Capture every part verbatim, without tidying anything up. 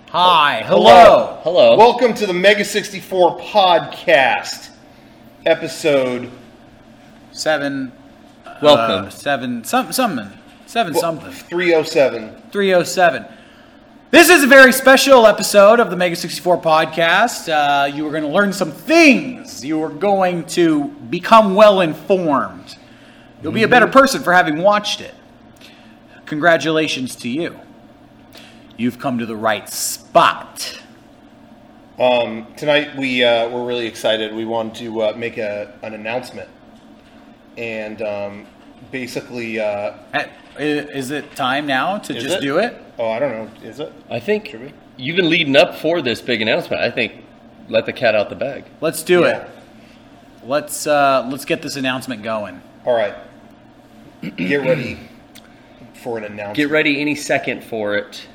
Hi, hello. Hello. Welcome to the Mega sixty-four podcast, episode Seven. Welcome. Uh, seven. Some, something. Seven something. three oh seven. three oh seven. This is a very special episode of the Mega sixty-four podcast. Uh, you are going to learn some things. You are going to become well informed. You'll be a better person for having watched it. Congratulations to you. You've come to the right spot. Um, tonight we uh, we're really excited. We want to uh, make a an announcement, and um, basically, uh, Uh, Is it time now to Is just it? do it? oh, I don't know, is it? I think you've been leading up for this big announcement. I think let the cat out the bag. Let's do Yeah. it. Let's uh, let's get this announcement going. All right, get ready for an announcement. Get ready any second for it.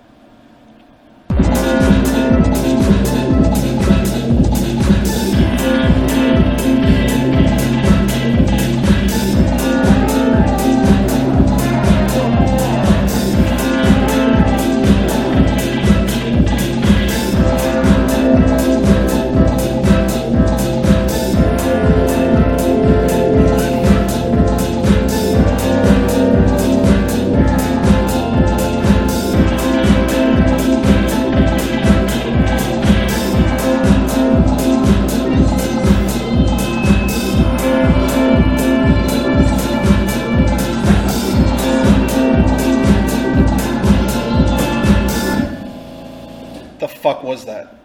The fuck was that?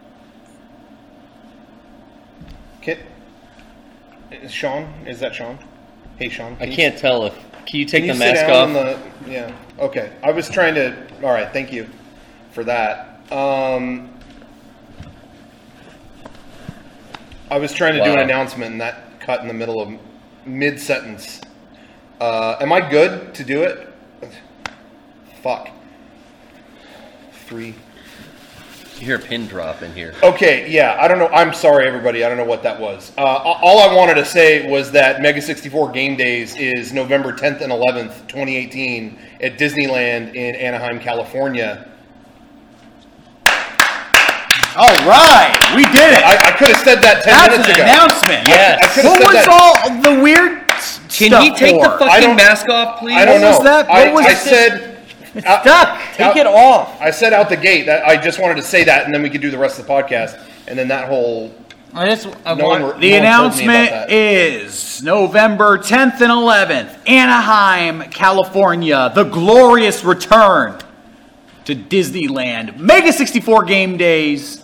Kit? Is Sean? Is that Sean? Hey, Sean. I can you- can't tell if. Can you take Can the you sit mask down off? on the, yeah. Okay. I was trying to. All right. Thank you for that. Um, I was trying to do an Wow. announcement, and that cut in the middle of mid sentence. Uh, am I good to do it? Fuck. Three. You hear a pin drop in here. Okay, yeah, I don't know. I'm sorry, everybody. I don't know what that was. Uh, all I wanted to say was that Mega sixty-four Game Days is November tenth and eleventh, twenty eighteen, at Disneyland in Anaheim, California. All right, we did it. I, I could have said that ten That's minutes an ago. announcement. Yes. I could've What said was that. all the weird s- Can stuff he take for? the I fucking don't- mask off, please? I don't What was know. that? What I, was I it? said. It's out- stuck. Take out- it off. I said out the gate that I just wanted to say that, and then we could do the rest of the podcast. And then that whole I just I No want, one were- The no one told me announcement about that. is November tenth and eleventh, Anaheim, California. The glorious return to Disneyland. Mega sixty-four Game Days.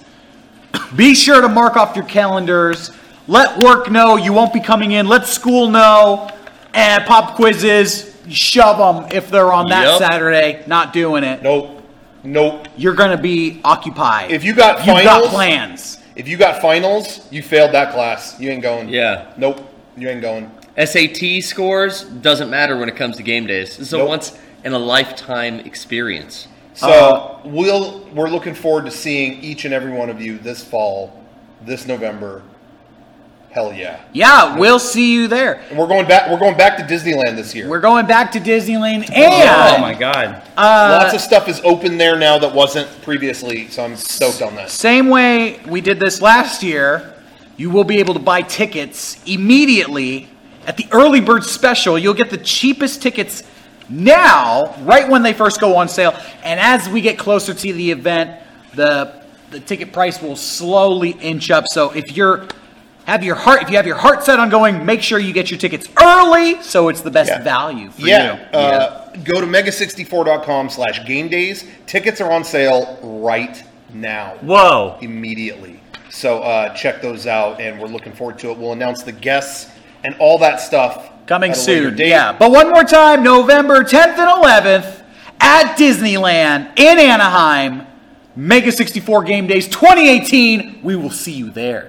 Be sure to mark off your calendars. Let work know you won't be coming in. Let school know. And pop quizzes, shove them if they're on that Yep. Saturday. Not doing it. nope, nope. You're going to be occupied. If you got You've got finals- plans. If you got finals, you failed that class. You ain't going. Yeah. Nope, you ain't going. S A T scores doesn't matter when it comes to game days. This is a Nope. once in a lifetime experience. So Uh, we'll we're looking forward to seeing each and every one of you this fall, this November. Hell yeah! Yeah, we'll see you there. And we're going back. We're going back to Disneyland this year. We're going back to Disneyland, oh and my god. uh, Lots of stuff is open there now that wasn't previously. So I'm stoked on that. same way we did this last year, you will be able to buy tickets immediately at the early bird special. You'll get the cheapest tickets now, right when they first go on sale. And as we get closer to the event, the the ticket price will slowly inch up. So if you're have your heart, if you have your heart set on going, make sure you get your tickets early, so it's the best Yeah. value for Yeah. you. Uh, Go to mega sixty-four dot com slash game days. Tickets are on sale right now. Whoa. Immediately. So uh, check those out, and we're looking forward to it. We'll announce the guests and all that stuff Coming at a later soon, date. yeah. But one more time, November tenth and eleventh at Disneyland in Anaheim. Mega sixty-four Game Days twenty eighteen. We will see you there.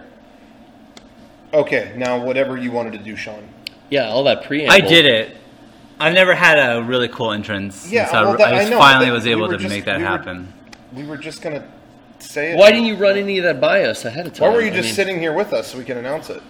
Okay, now whatever you wanted to do, Sean. Yeah, all that preamble. I did it. I've never had a really cool entrance. Yeah, since I, well, that- I, I know, finally but was we able were to just- make that we were- happen. We were just going to say it. Why didn't you run any of that by us ahead of time? Why were you I just mean, sitting here with us so we can announce it?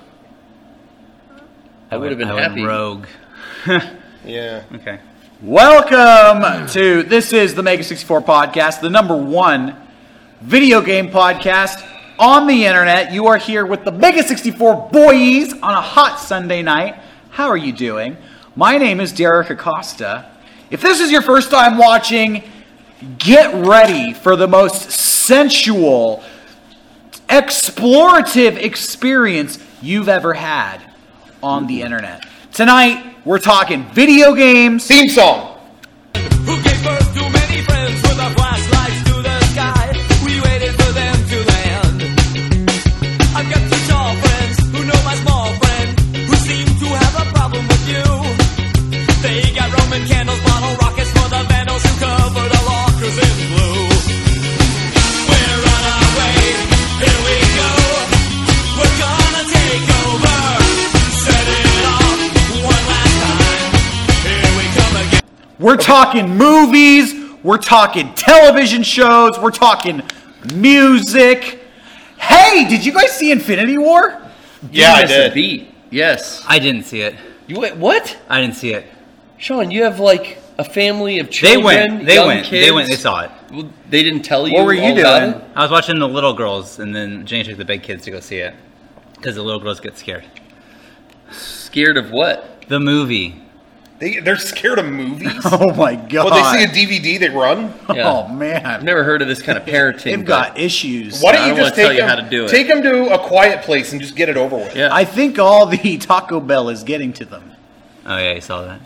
I would have been I went happy. rogue. Yeah. Okay. Welcome to this is the Mega sixty-four podcast, the number one video game podcast on the internet. You are here with the Mega sixty-four boys on a hot Sunday night. How are you doing? My name is Derek Acosta. If this is your first time watching, get ready for the most sensual, explorative experience you've ever had on the internet. Tonight, we're talking video games. Theme song. Who gave birth to many friends with our flashlights to the sky? We waited for them to land. I've got two tall friends who know my small friend, who seem to have a problem with you. They got Roman candles, bottle rockets for the vandals who covered our lockers in blue. We're on our way, here we go. We're gonna take over, set it off one last time. Here we come again. We're talking movies, we're talking television shows, we're talking music. Hey, did you guys see Infinity War? Yeah, I Missed a did. beat. Yes. I didn't see it. You went, what? I didn't see it. Sean, you have like a family of They children. went. They young went. Kids. They went. They saw it. Well, they didn't tell you. What were you all about doing? it? I was watching the little girls, and then Jane took the big kids to go see it because the little girls get scared. Scared of what? The movie. They, they're scared of movies. Oh my god. Well, they see a D V D, they run. Yeah. Oh I've man. never heard of this kind of parenting. They've but- got issues. Why don't I you don't just wanna tell take you them, how to do it. take them to a quiet place and just get it over with? Yeah. I think all the Taco Bell is getting to them. Oh yeah, you saw that.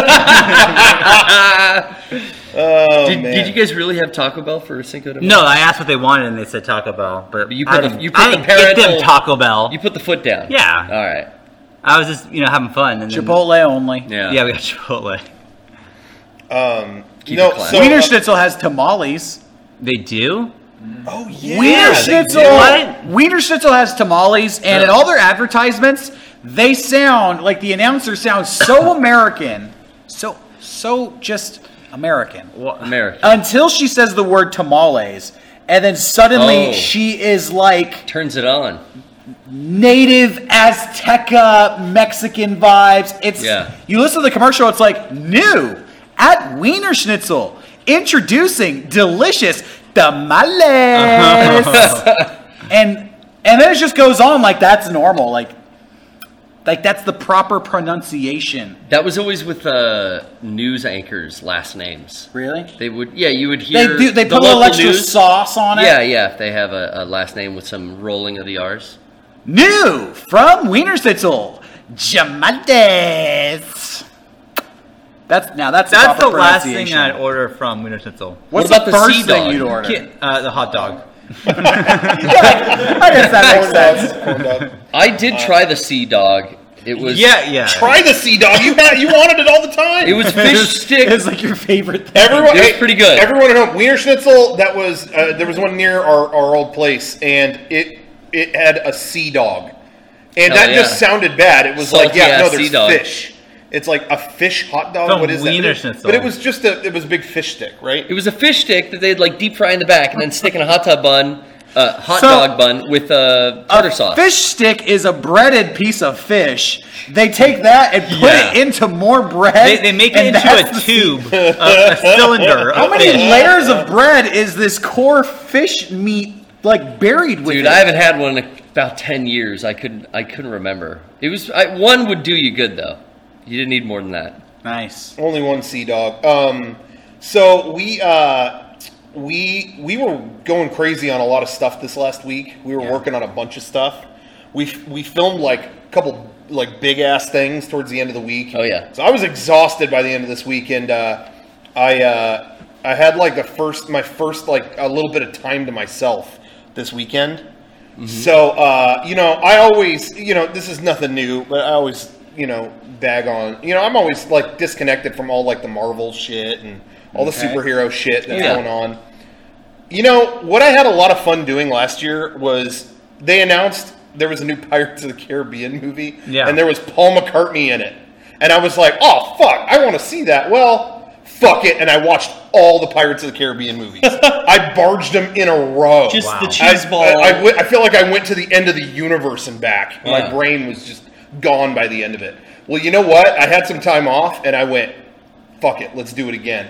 Oh, did, man. did you guys really have Taco Bell for Cinco de Mayo? No, I asked what they wanted, and they said Taco Bell. But But you put I the- didn't, you put I the didn't get them parental- Taco Bell. You put the foot down. Yeah. All right. I was just you know having fun. And then, Chipotle only. Yeah. Yeah, we got Chipotle. Um, Keep no, it classy. so, Wiener uh, Schnitzel has tamales. They do. Oh, yeah. Wiener they Schnitzel. do. What? Wiener Schnitzel has tamales, and in all their advertisements, they sound like the announcer sounds so American, so so just American. America. Until she says the word tamales, and then suddenly Oh. she is like Turns it on. native Azteca Mexican vibes. It's Yeah. you listen to the commercial, it's like new at Wiener Schnitzel, introducing delicious tamales, and and then it just goes on like that's normal, like like that's the proper pronunciation. That was always with uh, news anchors' last names. Really? They would, yeah, you would They hear. do. They the put a little local extra news. sauce on it. Yeah, yeah. If they have a, a last name with some rolling of the R's. New from Wiener Schnitzel, Jamades. That's now that's the That's the proper last thing pronunciation. I'd order from Wiener Schnitzel. What's What about the the first Sea thing Dog? you'd order? Ki- Uh, the hot dog. I guess that makes Corn sense. dog, corn dog. I did try the Sea Dog. It was Yeah, yeah. Try the Sea Dog. You had, you wanted it all the time. It was fish stick. It's like your favorite thing. Everyone, It was hey, pretty good. Everyone at home, Wiener Schnitzel. That was uh, there was one near our, our old place, and it it had a sea dog, and Hell that yeah. just sounded bad. It was like, Salty yeah, ass no, there's sea dog. fish. It's like a fish hot dog. From what is Wiener that? Schnitzel. But it was just a it was a big fish stick, right? It was a fish stick that they'd like deep fry in the back and then stick in a hot tub bun, uh, hot So- dog bun with uh, tartar A sauce. fish stick is a breaded piece of fish. They take that and put Yeah. it into more bread. They, they make it and into that's a the- tube, a, a cylinder. How of many fish. layers of bread is this core fish meat like buried with Dude, it? I haven't had one in about ten years. I couldn't. I couldn't remember. It was I, one would do you good though. You didn't need more than that. Nice. Only one sea dog. Um, so we uh, we we were going crazy on a lot of stuff this last week. We were Yeah. working on a bunch of stuff. We we filmed like a couple like big ass things towards the end of the week. Oh, yeah. So I was exhausted by the end of this week, and uh, I uh, I had like the first my first like a little bit of time to myself this weekend. Mm-hmm. So uh, you know, I always you know this is nothing new, but I always you know bag on. You know, I'm always like disconnected from all like the Marvel shit and all the Okay. superhero shit that's Yeah. going on. You know what I had a lot of fun doing last year was they announced there was a new Pirates of the Caribbean movie, Yeah. and there was Paul McCartney in it, and I was like, oh fuck, I want to see that. Well, fuck it, and I watched all the Pirates of the Caribbean movies. I barged them in a row. Just the I, cheese ball. I, I went- I feel like I went to the end of the universe and back. My Yeah. brain was just gone by the end of it. Well, you know what? I had some time off, and I went, fuck it, let's do it again.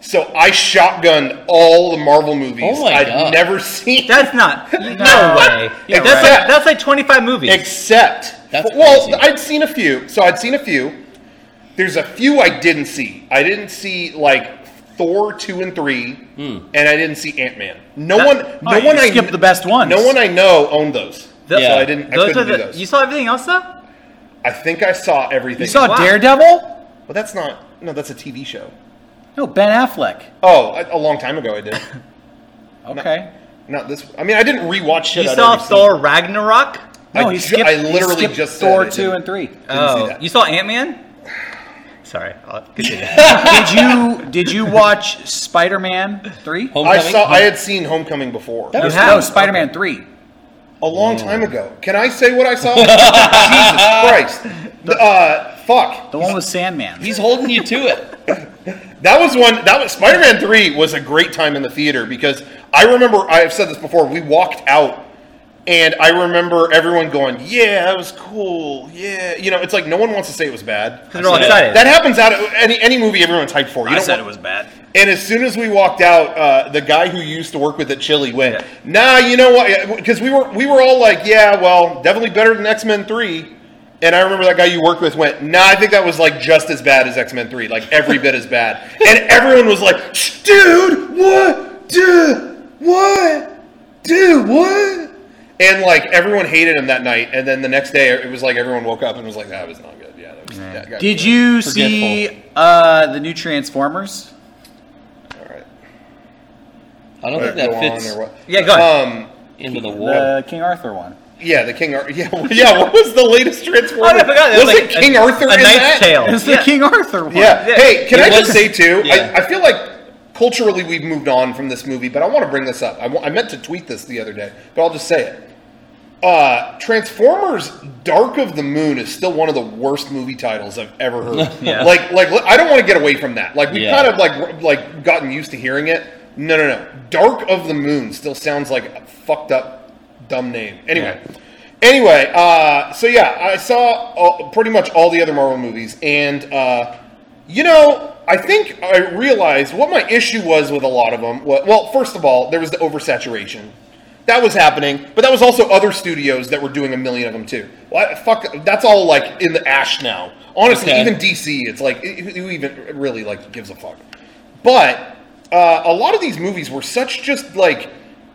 So I shotgunned all the Marvel movies Oh my I'd God. never seen. That's not. No way. Yeah, that's right. like that's like twenty-five movies. Except, That's well, crazy. I'd seen a few. So I'd seen a few. There's a few I didn't see. I didn't see like Thor two and three, Hmm. and I didn't see Ant Man. No That- one, Oh, no you one I skipped the best ones. No one I know owned those. The- Yeah. So I didn't. I Those couldn't are do the, those. you saw everything else though? I think I saw everything. You saw Wow. Daredevil? But that's not. No, that's a T V show. No, Ben Affleck. Oh, a, a long time ago I did. Okay. Not this. I mean, I didn't rewatch shit. You I'd saw already seen. Thor Ragnarok? No, I he ju- skipped. I literally he skipped just said Thor it, two didn't- and three. Oh, that. you saw Ant Man? Sorry, I'll continue. Did you did you watch Spider Man three? I Homecoming? saw. I had seen Homecoming before. No, was- no Spider Man three. A long time ago. Can I say what I saw? Jesus Christ. The, uh, fuck. The one with Sandman. He's holding you to it. That was one. That was Spider-Man three was a great time in the theater because I remember. I've said this before. We walked out, and I remember everyone going, "Yeah, that was cool. Yeah, you know." It's like no one wants to say it was bad. Because they're all said it. excited. That happens out of any any movie everyone's hyped for. You I don't said want- it was bad. And as soon as we walked out, uh, the guy who used to work with at Chili went, Yeah. "Nah, you know what?" Because we were we were all like, "Yeah, well, definitely better than X-Men three." And I remember that guy you worked with went, "Nah, I think that was like just as bad as X-Men three, like every bit as bad." And everyone was like, "Dude, what? Dude, what? Dude, what?" And like everyone hated him that night. And then the next day, it was like everyone woke up and was like, "That was not good." Yeah, that was. That guy Did was you forgetful. see uh, the new Transformers? All right. I don't think Go that on fits or what? Yeah, go ahead. Um. into the war. The King Arthur one. Yeah, the King Arthur. Yeah, yeah. What was the latest Transformer? Oh, I forgot. It Was, was it like King a, Arthur A in Knight's that? Tale. It's the Yeah. King Arthur one. Yeah. Yeah. Hey, can It I was- just say too? yeah. I, I feel like culturally we've moved on from this movie, but I want to bring this up. I, wa- I meant to tweet this the other day, but I'll just say it. Uh, Transformers: Dark of the Moon is still one of the worst movie titles I've ever heard. Yeah. Like, like I don't want to get away from that. Like we've Yeah. kind of like like gotten used to hearing it. No, no, no. Dark of the Moon still sounds like a fucked up, dumb name. Anyway. Anyway, uh, so yeah, I saw all, pretty much all the other Marvel movies, and uh, you know, I think I realized what my issue was with a lot of them. Wa- Well, first of all, there was the oversaturation. That was happening, but that was also other studios that were doing a million of them too. Well, fuck, that's all like in the ash now. Honestly, Okay. even D C, it's like who who even really like gives a fuck? But uh, a lot of these movies were such just like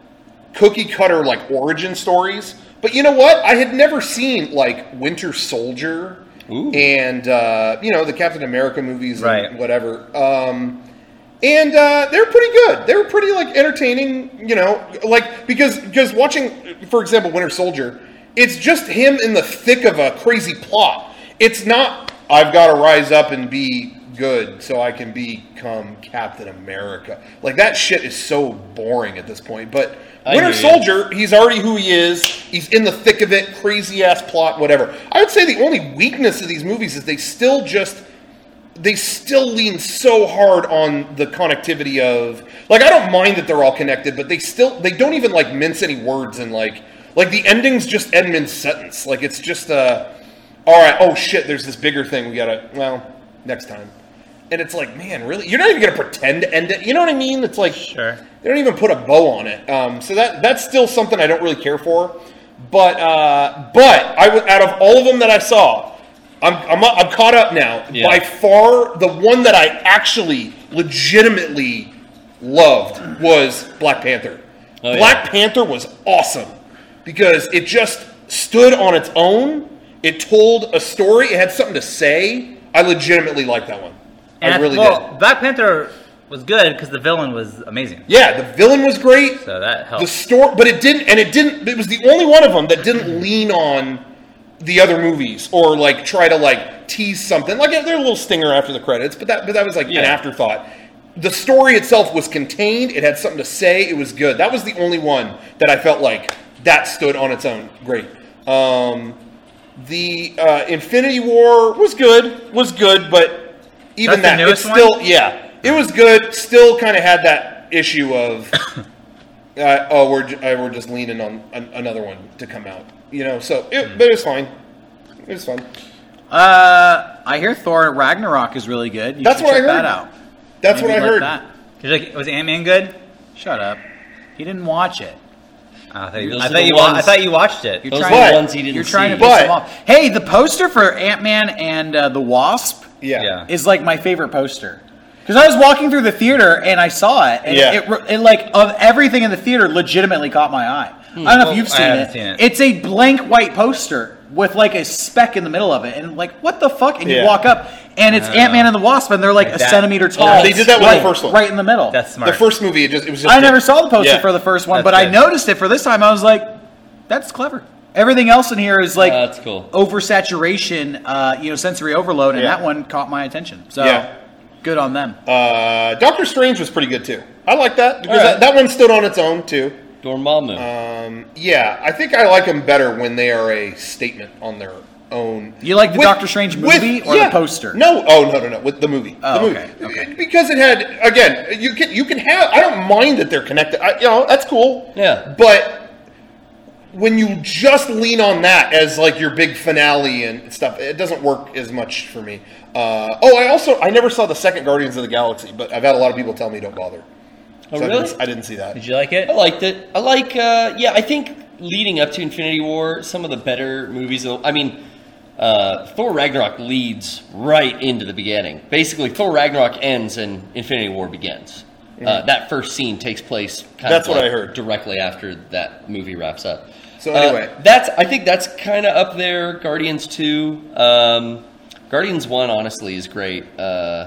cookie cutter like origin stories. But you know what? I had never seen like Winter Soldier Ooh. and uh, you know the Captain America movies Right. and whatever. Um, and uh, they're pretty good. They were pretty like entertaining. You know, like because because watching, for example, Winter Soldier, it's just him in the thick of a crazy plot. It's not I've got to rise up and be good so I can become Captain America. Like that shit is so boring at this point. But I Winter hear you. Soldier, he's already who he is. He's in the thick of it, crazy ass plot, whatever. I would say the only weakness of these movies is they still just they still lean so hard on the connectivity of like I don't mind that they're all connected, but they still they don't even like mince any words and like like the ending's just Edmund's sentence. Like it's just uh all right, oh shit, there's this bigger thing we gotta well, next time. And it's like, man, really? You're not even going to pretend to end it. You know what I mean? It's like, Sure. they don't even put a bow on it. Um, so that that's still something I don't really care for. But uh, but I was out of all of them that I saw, I'm I'm, I'm caught up now. Yeah. By far, the one that I actually legitimately loved was Black Panther. Oh, Black yeah. Panther was awesome because it just stood on its own. It told a story. It had something to say. I legitimately liked that one. And I really well, did. Black Panther was good because the villain was amazing. Yeah, the villain was great. So that helped. The story, but it didn't, and it didn't. It was the only one of them that didn't lean on the other movies or like try to like tease something. Like there's a little stinger after the credits, but that but that was like Yeah. an afterthought. The story itself was contained. It had something to say. It was good. That was the only one that I felt like that stood on its own. Great. Um, the uh, Infinity War was good. Was good, but even That's the that, it's newest still one? yeah, it was good. Still kind of had that issue of uh, oh, we're ju- uh, we're just leaning on an, another one to come out. You know, so it, but it was fine. It was fun. Uh, I hear Thor Ragnarok is really good. You That's should what I check heard. that out. That's Maybe what I like heard. that. You're like, was Ant-Man good? Shut up. He didn't watch it. Oh, I thought you, Those I are thought the you, wa- I ones- thought you watched it. You're Those trying are But- the ones he didn't You're trying see. to piss But- him off. Hey, the poster for Ant-Man and uh, the Wasp Yeah. Yeah. is like my favorite poster. Because I was walking through the theater and I saw it, and Yeah. it, it, it like of everything in the theater legitimately caught my eye. I don't know Well, if you've I seen haven't it. seen it. It's a blank white poster with like a speck in the middle of it, and like what the fuck? And you Yeah. walk up, and it's Ant-Man and the Wasp, and they're like, Like a that. centimeter Oh, tall. they did that with right, the first one. right in the middle. That's smart. The first movie, it just it was just. I never saw the poster Yeah. for the first one, That's but I good. noticed it for this time. I was like, that's clever. Everything else in here is like Uh, that's cool. oversaturation, uh, you know, sensory overload, and Yeah. that one caught my attention. So Yeah. good on them. Uh, Doctor Strange was pretty good too. I like that because All right. that, that one stood on its own too. Dormammu. Um, yeah, I think I like them better when they are a statement on their own. You like the With- Doctor Strange movie with- or yeah. the poster? No, oh no, no, no, with the movie. Oh, the movie. okay, okay. Because it had again, you can you can have. I don't mind that they're connected. I, you know, that's cool. Yeah. but when you just lean on that as like your big finale and stuff, it doesn't work as much for me. Uh, oh, I also I never saw the second Guardians of the Galaxy, but I've had a lot of people tell me don't bother. Oh, So I really? didn't, I didn't see that. Did you like it? I liked it. I like, uh, yeah, I think leading up to Infinity War, some of the better movies, I mean, uh, Thor Ragnarok leads right into the beginning. Basically, Thor Ragnarok ends and Infinity War begins. Uh, that first scene takes place kind That's of what like I heard. directly after that movie wraps up. So anyway. Uh, that's I think that's kind of up there. Guardians two, um, Guardians one, honestly, is great. Uh,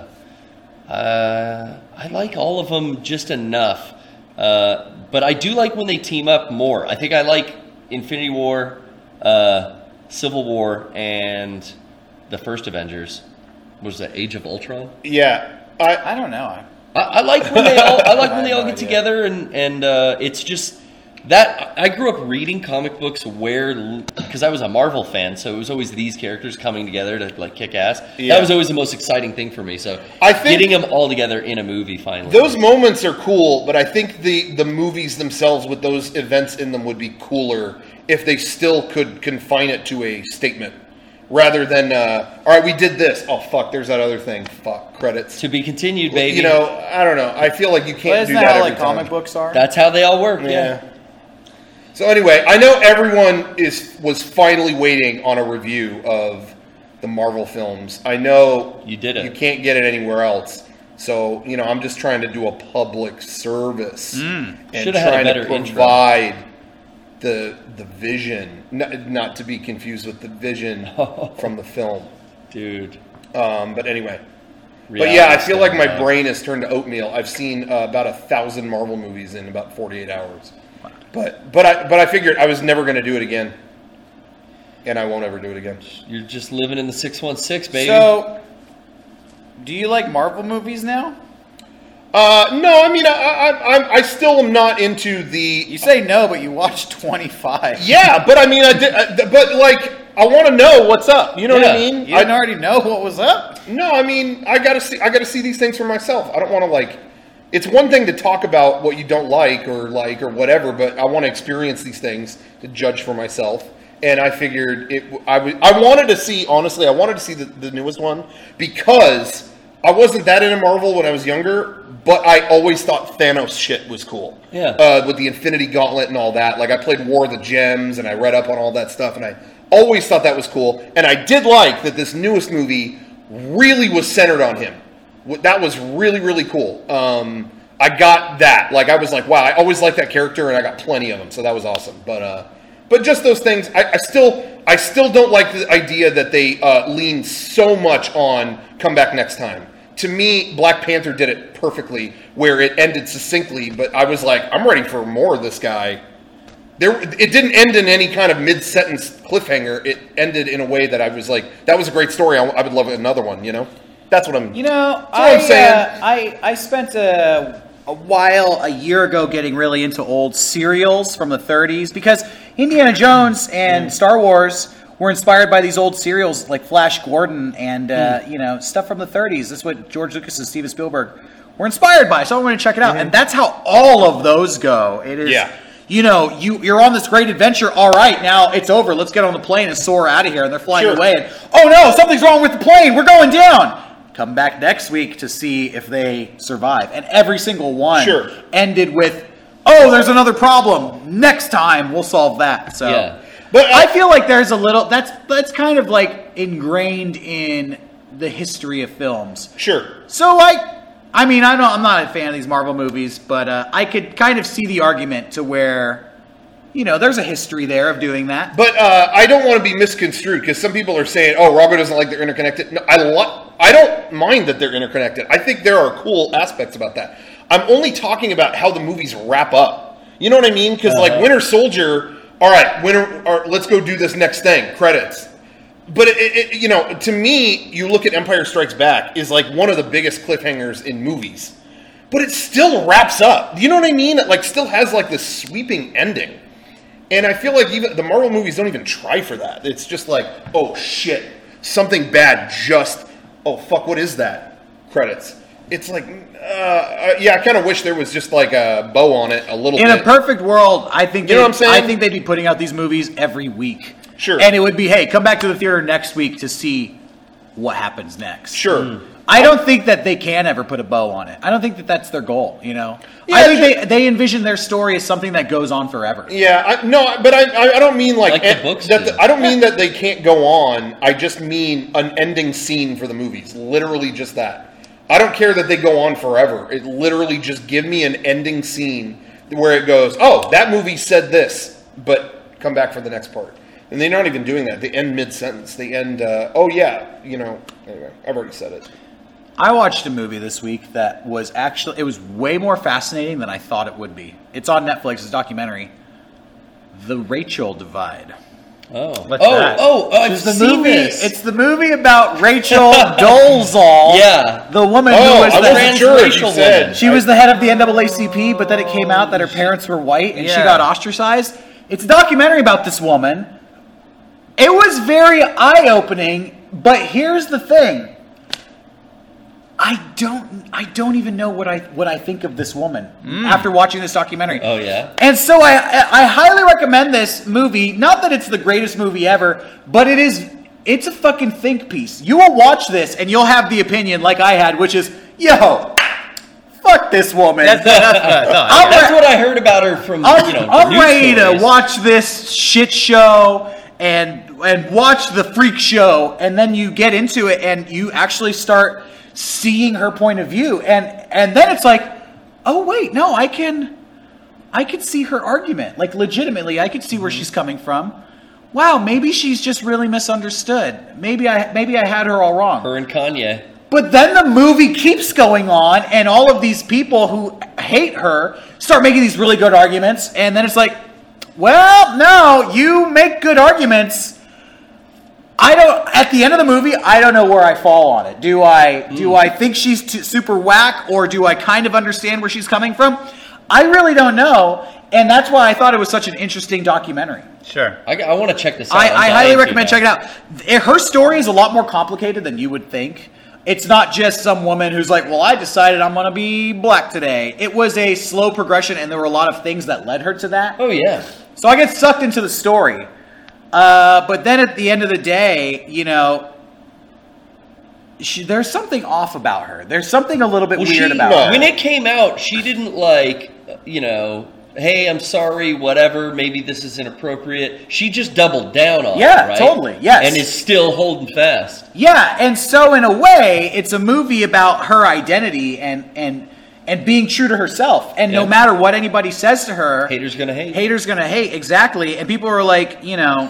uh, I like all of them just enough, uh, but I do like when they team up more. I think I like Infinity War, uh, Civil War, and the first Avengers. What was that, Age of Ultron? Yeah, I, I don't know. I- I, I like when they all I like I when they have all no get idea. together and and uh, it's just that I grew up reading comic books where because I was a Marvel fan, so it was always these characters coming together to like kick ass. Yeah. That was always the most exciting thing for me. So I think- getting them all together in a movie finally. those moments are cool, but I think the the movies themselves with those events in them would be cooler if they still could confine it to a statement rather than uh, all right, we did this. Oh fuck, there's that other thing. Fuck, credits. to be continued, baby. You know, I don't know. I feel like you But can't isn't do that that how every like comic time. books are? That's how they all work. Yeah. Yeah. So anyway, I know everyone is was finally waiting on a review of the Marvel films. I know You did it. You can't get it anywhere else. So you know, I'm just trying to do a public service and Should've had a trying better to intro. provide the the vision, not, not to be confused with the vision from the film. Dude. Um, but anyway. But Reality yeah, I feel like stuff, my uh, brain has turned to oatmeal. I've seen uh, about a thousand Marvel movies in about forty-eight hours. But but I but I figured I was never going to do it again, and I won't ever do it again. You're just living in the six one six, baby. So, do you like Marvel movies now? Uh, no, I mean I I, I I still am not into the. You say no, but you watched twenty-five. Yeah, but I mean I did, I, but like I want to know what's up. You know what I Yeah. mean? You didn't I, already know what was up? no, I mean I gotta see I gotta see these things for myself. I don't want to like. It's one thing to talk about what you don't like or like or whatever, but I want to experience these things to judge for myself. And I figured it. I w- I wanted to see honestly. I wanted to see the, the newest one because I wasn't that into Marvel when I was younger, but I always thought Thanos shit was cool. Yeah. Uh, with the Infinity Gauntlet and all that. Like I played War of the Gems and I read up on all that stuff, and I always thought that was cool. And I did like that this newest movie really was centered on him. That was really, really cool. Um, I got that. Like, I was like, wow, I always liked that character, and I got plenty of them, so that was awesome. But, uh, but just those things, I, I still, I still don't like the idea that they uh, lean so much on come back next time. To me, Black Panther did it perfectly, where it ended succinctly. But I was like, I'm ready for more of this guy. There, it didn't end in any kind of mid-sentence cliffhanger. It ended in a way that I was like, that was a great story. I, I would love another one. You know. That's what I'm. You know, what I, I'm saying. Uh, I I spent a, a while a year ago getting really into old serials from the thirties because Indiana Jones and Star Wars were inspired by these old serials like Flash Gordon and uh, you know stuff from the thirties. That's what George Lucas and Steven Spielberg were inspired by. So I want to check it out, and that's how all of those go. It is. Yeah. You know, you, you're on this great adventure. All right, now it's over. Let's get on the plane and soar out of here. And they're flying Sure. away. And, oh, no, something's wrong with the plane. We're going down. come back next week to see if they survive. And every single one Sure. ended with, oh, there's another problem. Next time we'll solve that. So, Yeah. but I feel like there's a little that's that's kind of like ingrained in the history of films. Sure. So I, I mean, I don't, I'm not a fan of these Marvel movies, but uh, I could kind of see the argument to where, you know, there's a history there of doing that. But uh, I don't want to be misconstrued because some people are saying, "Oh, Robert doesn't like they're interconnected." No, I lo- I don't mind that they're interconnected. I think there are cool aspects about that. I'm only talking about how the movies wrap up. You know what I mean? Because like Winter Soldier, all right, Winter, or let's go do this next thing. Credits. But it, it, you know, to me, you look at Empire Strikes Back is like one of the biggest cliffhangers in movies. But it still wraps up. You know what I mean? It like still has like this sweeping ending. And I feel like even the Marvel movies don't even try for that. It's just like, oh shit, something bad just, oh fuck, what is that? Credits. It's like, uh, yeah, I kind of wish there was just like a bow on it a little In bit. a perfect world, I think You know they- what I'm saying? I think they'd be putting out these movies every week. Sure. And it would be, hey, come back to the theater next week to see what happens next. Sure. I don't think that they can ever put a bow on it. I don't think that that's their goal, you know? Yeah, I think ju- they, they envision their story as something that goes on forever. Yeah, I, no, but I, I I don't mean like, Like the en- books that do. the- I don't mean that they can't go on. I just mean an ending scene for the movies. Literally just that. I don't care that they go on forever. It literally just give me an ending scene where it goes, oh, that movie said this, but come back for the next part. And they're not even doing that. They end mid-sentence. They end, uh, oh yeah, you know, anyway, I've already said it. I watched a movie this week that was actually, it was way more fascinating than I thought it would be. It's on Netflix, it's a documentary. The Rachel Divide. Oh. What's oh, that? oh, oh, I've It's the seen movie. this. It's the movie about Rachel Dolezal. Yeah. the woman Oh, who was I the wasn't sure if you transracial said. woman. she was the head of the N double A C P, but then it came out that her parents were white and she Yeah. got ostracized. It's a documentary about this woman. It was very eye-opening, but here's the thing. I don't I don't even know what I what I think of this woman after watching this documentary. Oh, yeah? And so I I highly recommend this movie. Not that it's the greatest movie ever, but it is it's a fucking think piece. You will watch this and you'll have the opinion like I had, which is, yo, fuck this woman. That's, that's good. No, I'm That's re- what I heard about her from, I'm, you know, I'm news ready stories. to watch this shit show and and watch the freak show, and then you get into it and you actually start seeing her point of view, and and then it's like, oh wait, no, I can I can see her argument. Like legitimately, I could see where she's coming from. Wow, maybe she's just really misunderstood. Maybe I maybe I had her all wrong. Her and Kanye. But then the movie keeps going on, and all of these people who hate her start making these really good arguments, and then it's like, well, no, you make good arguments. I don't. At the end of the movie, I don't know where I fall on it. Do I do I think she's t- super whack, or do I kind of understand where she's coming from? I really don't know, and that's why I thought it was such an interesting documentary. Sure. I, I want to check this out. I, I'm I dying highly to recommend now. checking it out. Her story is a lot more complicated than you would think. It's not just some woman who's like, well, I decided I'm going to be black today. It was a slow progression, and there were a lot of things that led her to that. Oh, yeah. So I get sucked into the story. Uh, but then at the end of the day, you know, she, there's something off about her. There's something a little bit Well, weird she, about no. her. when it came out, she didn't like, you know, hey, I'm sorry, whatever, maybe this is inappropriate. She just doubled down on Yeah, it, right? totally, yes. And is still holding fast. Yeah, and so in a way, it's a movie about her identity and and and being true to herself. And no Yeah. matter what anybody says to her, Haters gonna hate. haters gonna hate, exactly. And people are like, you know,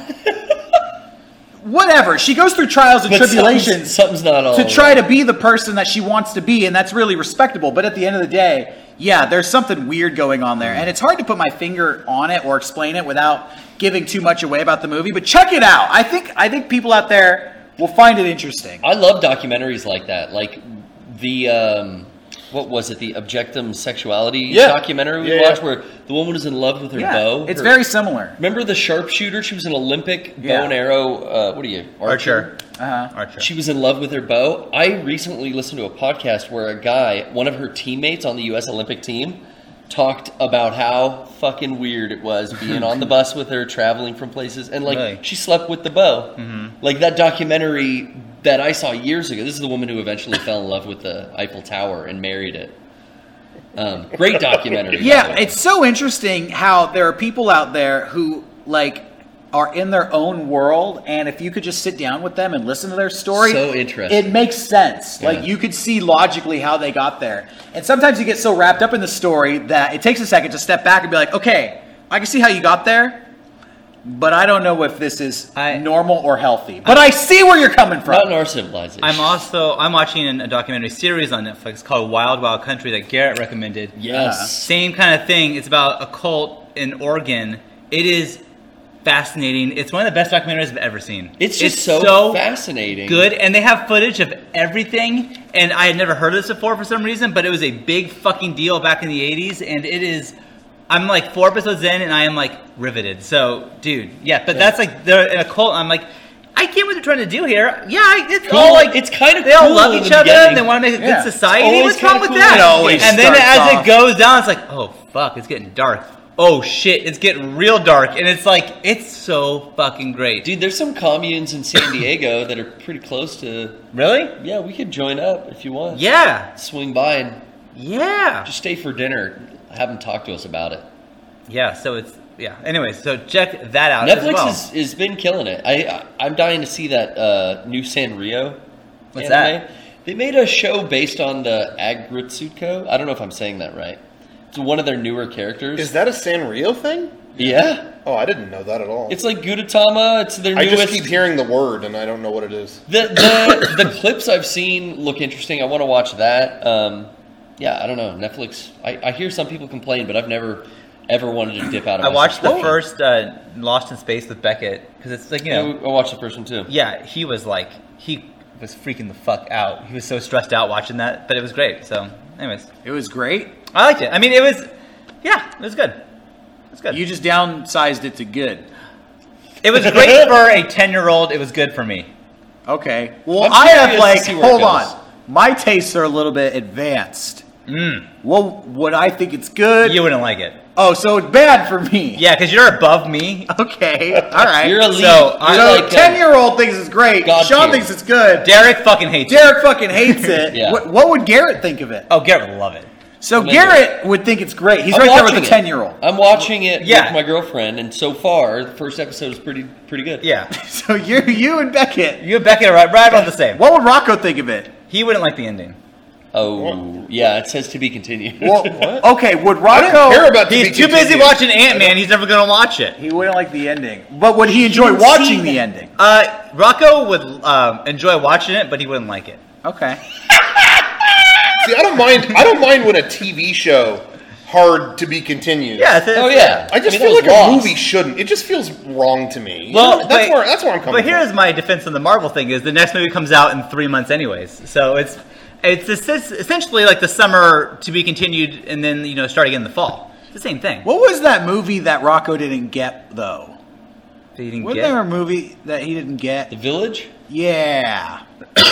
whatever. She goes through trials and But tribulations something's, something's not all to try right. to be the person that she wants to be, and that's really respectable. But at the end of the day, yeah, there's something weird going on there, and it's hard to put my finger on it or explain it without giving too much away about the movie. But check it out. I think I think people out there will find it interesting. I love documentaries like that. Like the um, what was it? The Objectum Sexuality Yeah. documentary we Yeah, watched, yeah. where the woman was in love with her Yeah, bow. it's Her- very similar. Remember the sharpshooter? She was an Olympic bow Yeah. and arrow. Uh, what are you? Archer. Uh-huh. Archer. She was in love with her bow. I recently listened to a podcast where a guy, one of her teammates on the U S Olympic team, talked about how fucking weird it was being on the bus with her, traveling from places, and like Really? she slept with the bow. Like that documentary that I saw years ago. This is the woman who eventually fell in love with the Eiffel Tower and married it. Um, great documentary. Yeah, it's so interesting how there are people out there who like are in their own world, and if you could just sit down with them and listen to their story, So interesting. it makes sense. Yeah. Like you could see logically how they got there. And sometimes you get so wrapped up in the story that it takes a second to step back and be like, okay, I can see how you got there, but I don't know if this is I- normal or healthy. But I see where you're coming from. Not in our civilization. I'm also I'm watching a documentary series on Netflix called Wild Wild Country that Garrett recommended. Yes. Same kind of thing. It's about a cult in Oregon. It is fascinating. It's one of the best documentaries I've ever seen. It's just so fascinating. Good, and they have footage of everything. And I had never heard of this before for some reason, but it was a big fucking deal back in the eighties, and it is. I'm like four episodes in, and I am like riveted. So, dude, yeah, but that's like they're in a cult. I'm like, I get what they're trying to do here. Yeah, it's Cool. all like It's kind of they all cool love in each the other. beginning. And they want to make a Yeah. good society. It's always What's wrong kinda with cool. that? It always and then starts as off- it goes down, it's like, oh fuck, it's getting dark. Oh shit, it's getting real dark, and it's like it's so fucking great. Dude, there's some communes in San Diego that are pretty close to. Really? Yeah, we could join up if you want. Yeah, Swing by and yeah, just stay for dinner. Have them talk to us about it. yeah. So it's yeah. Anyways, so check that out. as Netflix well. has, has been killing it. I, I I'm dying to see that uh, new Sanrio. What's anime. that? They made a show based on the Agritsutko. I don't know if I'm saying that right. It's one of their newer characters. Is that a Sanrio thing? Yeah. Oh, I didn't know that at all. It's like Gudetama. It's their I newest. just keep hearing the word, and I don't know what it is. The the the clips I've seen look interesting. I want to watch that. Um, yeah, I don't know. Netflix. I, I hear some people complain, but I've never ever wanted to dip out of. I my watched the subscription. first uh, Lost in Space with Beckett because it's like you know. I watched the first one too. Yeah, he was like, he was freaking the fuck out. He was so stressed out watching that, but it was great. So, anyways, It was great. I liked it. I mean, it was, yeah, it was good. It was good. You just downsized it to good. it was great for a ten-year-old. It was good for me. Okay. Well, I'm I have curious to like, see where it hold goes. on. My tastes are a little bit advanced. Mm. Well, would I think it's good? You wouldn't like it. Oh, so it's bad for me. Yeah, because you're above me. Okay. All right. You're elite. So, You're so like a- ten-year-old thinks it's great. God Sean tier. thinks it's good. Derek fucking hates it. Derek fucking hates it. Yeah. what, what would Garrett think of it? Oh, Garrett would love it. So Maybe. Garrett would think it's great. He's I'm right there with watching the it. ten-year-old. I'm watching it Yeah. with my girlfriend, and so far, the first episode is pretty pretty good. Yeah. So you, you and Beckett. You and Beckett are right, right about the same. What would Rocco think of it? He wouldn't like the ending. Oh, yeah. It says to be continued. Well, okay. Would I don't Rocco? care about to He's be too busy continued. watching Ant-Man. He's never going to watch it. He wouldn't like the ending, but would he enjoy didn't watching see the that. ending? Uh, Rocco would um, enjoy watching it, but he wouldn't like it. Okay. See, I don't mind. I don't mind when a T V show hard to be continued. Yeah. It's, it's, Oh, yeah. I just I mean, feel that like was a Lost. movie shouldn't. It just feels wrong to me. You Well, know, that's but- where that's where I'm coming But here's from. my defense on the Marvel thing: is the next movie comes out in three months anyways, so it's it's es- essentially like the summer to be continued, and then you know start again in the fall. It's the same thing. What was that movie that Rocco didn't get though? That you didn't Wasn't get? there a movie that he didn't The get? Village? Yeah.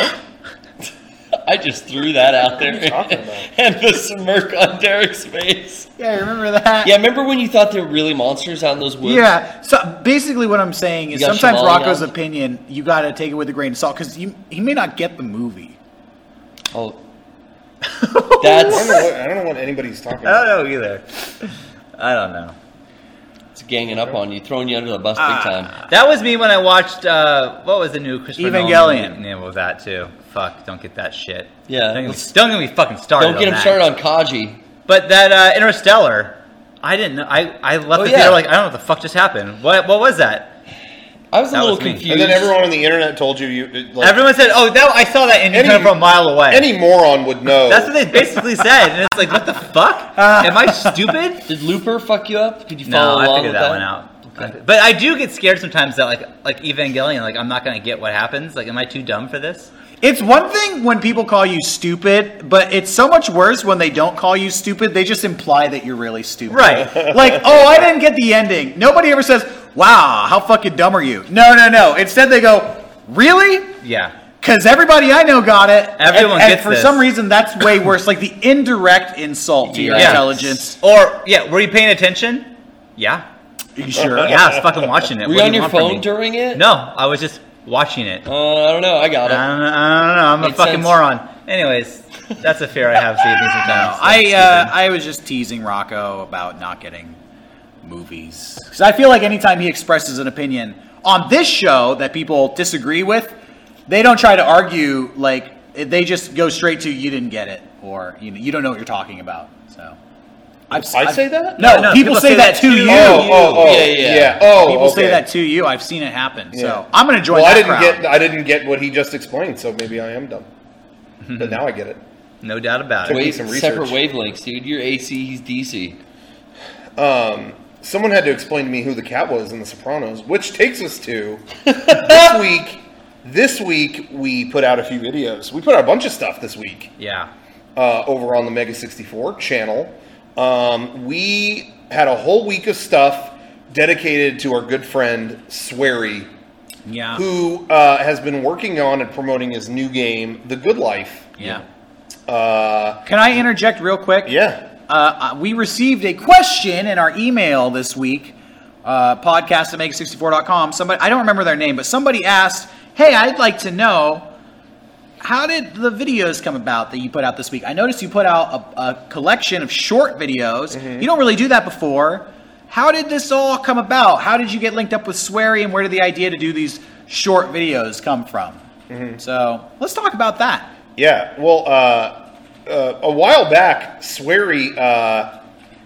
I just threw that out there. talking about? And the smirk on Derek's face. Yeah, remember that? Yeah, remember when you thought they were really monsters out in those woods? Yeah. So basically, what I'm saying is You got sometimes Shyamalan Rocco's out? opinion, you got to take it with a grain of salt because he may not get the movie. Oh. I don't, know That's what, I don't know what anybody's talking I about. don't know either. I don't know. it's ganging up on you, throwing you under the bus big Ah. time. That was me when I watched uh, what was the new Christopher Evangelion. Nolan name was that too? Fuck! Don't get that shit. Yeah, Don't get me, let's- don't get me fucking started. Don't get on him that. started on Kaji. But that uh, Interstellar, I didn't know. I, I left Oh, the yeah. theater like I don't know what the fuck just happened. What what was that? I was a That little was me. confused. And then everyone on the internet told you, you it- like, Everyone said, "Oh, that I saw that," and you Any- kind of from a mile away. any moron would know. That's what they basically said, and it's like, what the fuck? Am I stupid? Did Looper fuck you up? Did you No, follow I along figured with that, that one out. But I do get scared sometimes that like like Evangelion, like I'm not gonna get what happens. Like, am I too dumb for this? It's one thing when people call you stupid, but it's so much worse when they don't call you stupid. They just imply that you're really stupid. Right. Like, oh, I didn't get the ending. Nobody ever says, wow, how fucking dumb are you? No, no, no. Instead, they go, really? Yeah. Because everybody I know got it. Everyone and, and gets for this. some reason, that's way worse. Like the indirect insult to your Yeah. intelligence. Or yeah, were you paying attention? Yeah. You sure? Yeah, I was fucking watching it. Were What you do on your want from phone me? during it? No, I was just watching it. Uh, I don't know. I got it. I don't know. I don't know. I'm a Made fucking sense. moron. Anyways, that's a fear I have seeing things sometimes. I uh, I was just teasing Rocco about not getting movies because I feel like anytime he expresses an opinion on this show that people disagree with, they don't try to argue. Like they just go straight to you didn't get it or you know, you don't know what you're talking about. So I've, I I've- say that? No, No, people, say, that, to you. Oh, oh, oh, Yeah, yeah. yeah. Oh, People say okay. that to you. I've seen it happen. Yeah. So I'm going to join Well, I that didn't crowd. get I didn't get what he just explained, so maybe I am dumb. But now I get it. No doubt about Took it. me Wave, some separate research. wavelengths, dude. You're A C, he's D C. Um, someone had to explain to me who the cat was in The Sopranos, which takes us to this week. This week we put out a few videos. We put out a bunch of stuff this week Yeah. uh, over on the Mega sixty-four channel. Um, we had a whole week of stuff dedicated to our good friend Swery, Yeah. who uh, has been working on and promoting his new game, The Good Life. Yeah. Uh, Can I interject real quick? yeah. Uh, we received a question in our email this week, uh, podcast at mega sixty-four dot com. Somebody, I don't remember their name, but somebody asked, hey, I'd like to know, how did the videos come about that you put out this week? I noticed you put out a, a collection of short videos. Mm-hmm. You don't really do that before. How did this all come about? How did you get linked up with Swery, and where did the idea to do these short videos come from? Mm-hmm. So let's talk about that. Yeah, well, uh, uh, a while back, Swery, uh,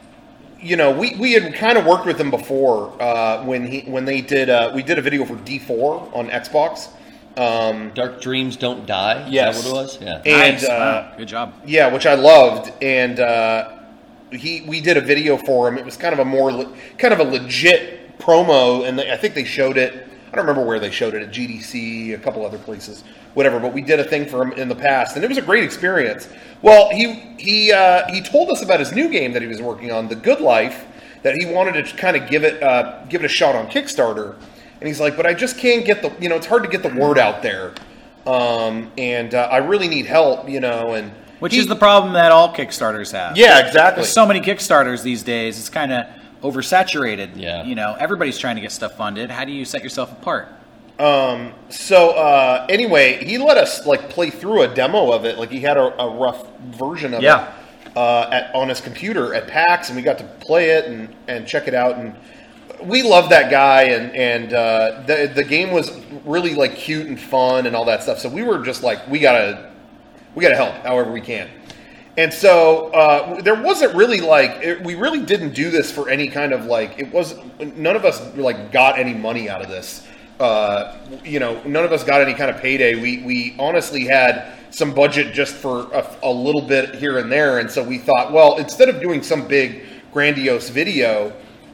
you know, we, we had kind of worked with him before uh, when he when they did uh, we did a video for D four on Xbox. Um, Dark Dreams Don't Die? Yes. Is that what it was? Yeah. and Nice. uh, Wow, good job. yeah, which I loved, and uh, he we did a video for him. It was kind of a more le- kind of a legit promo, and they, I think they showed it. I don't remember where they showed it at G D C, a couple other places, whatever. But we did a thing for him in the past, and it was a great experience. Well, he he uh, he told us about his new game that he was working on, The Good Life, that he wanted to kind of give it uh, give it a shot on Kickstarter. And he's like, but I just can't get the you know it's hard to get the word out there, um, and uh, I really need help, you know. And Which he- is the problem that all Kickstarters have. yeah, exactly. There's so many Kickstarters these days. It's kind of oversaturated. Yeah. You know, everybody's trying to get stuff funded. How do you set yourself apart? Um, so uh, anyway, he let us like play through a demo of it. Like he had a, a rough version of Yeah. it uh, at, on his computer at PAX, and we got to play it and, and check it out. And we love that guy, and and uh, the the game was really like cute and fun and all that stuff. So we were just like, we gotta we gotta help however we can. And so uh, there wasn't really like it, we really didn't do this for any kind of like it was none of us like got any money out of this. Uh, you know, none of us got any kind of payday. We we honestly had some budget just for a, a little bit here and there, and so we thought, well, instead of doing some big grandiose video,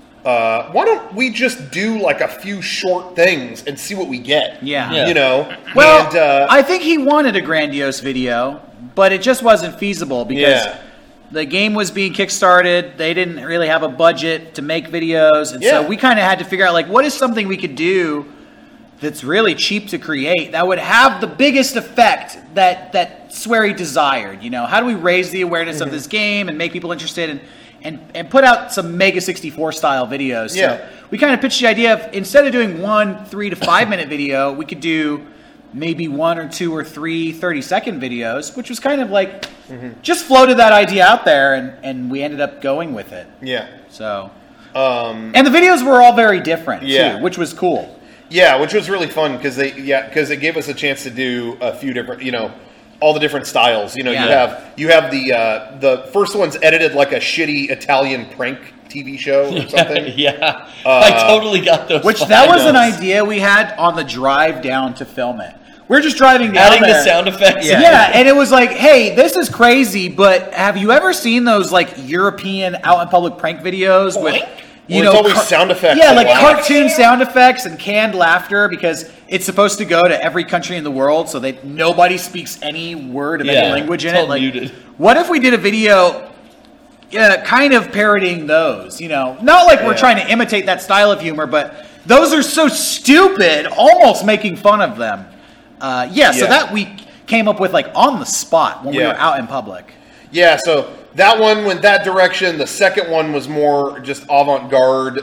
uh, why don't we just do like a few short things and see what we get? Yeah. Yeah. You know. Well, and, uh, I think he wanted a grandiose video, but it just wasn't feasible because Yeah. the game was being kickstarted. They didn't really have a budget to make videos, and Yeah. so we kind of had to figure out like what is something we could do that's really cheap to create that would have the biggest effect that that Swery desired. You know, how do we raise the awareness Mm-hmm. of this game and make people interested and and and put out some Mega sixty-four style videos? Yeah. So we kind of pitched the idea of instead of doing one three to five minute video, we could do maybe one or two or three thirty second videos, which was kind of like Mm-hmm. just floated that idea out there, and and we ended up going with it. yeah. So Um, and the videos were all very different Yeah. too, which was cool. Yeah, which was really fun because they yeah because it gave us a chance to do a few different you know all the different styles. You know, Yeah. you have you have the uh, the first one's edited like a shitty Italian prank T V show or something. yeah. Uh, I totally got those. Which that was an vibes. idea we had on the drive down to film it. We're just driving down Adding there. the sound effects. Yeah. yeah, and it was like, hey, this is crazy, but have you ever seen those like European out in public prank videos with Boink. you Where know it's always sound effects Yeah, and like laughs. cartoon sound effects and canned laughter because it's supposed to go to every country in the world, so that nobody speaks any word of Yeah, any language in it's it. all Like, muted. what if we did a video? Yeah, kind of parodying those, you know, not like we're Yeah. trying to imitate that style of humor, but those are so stupid, almost making fun of them. Uh, yeah, so Yeah. that we came up with like on the spot when we Yeah. were out in public. Yeah, so that one went that direction. The second one was more just avant-garde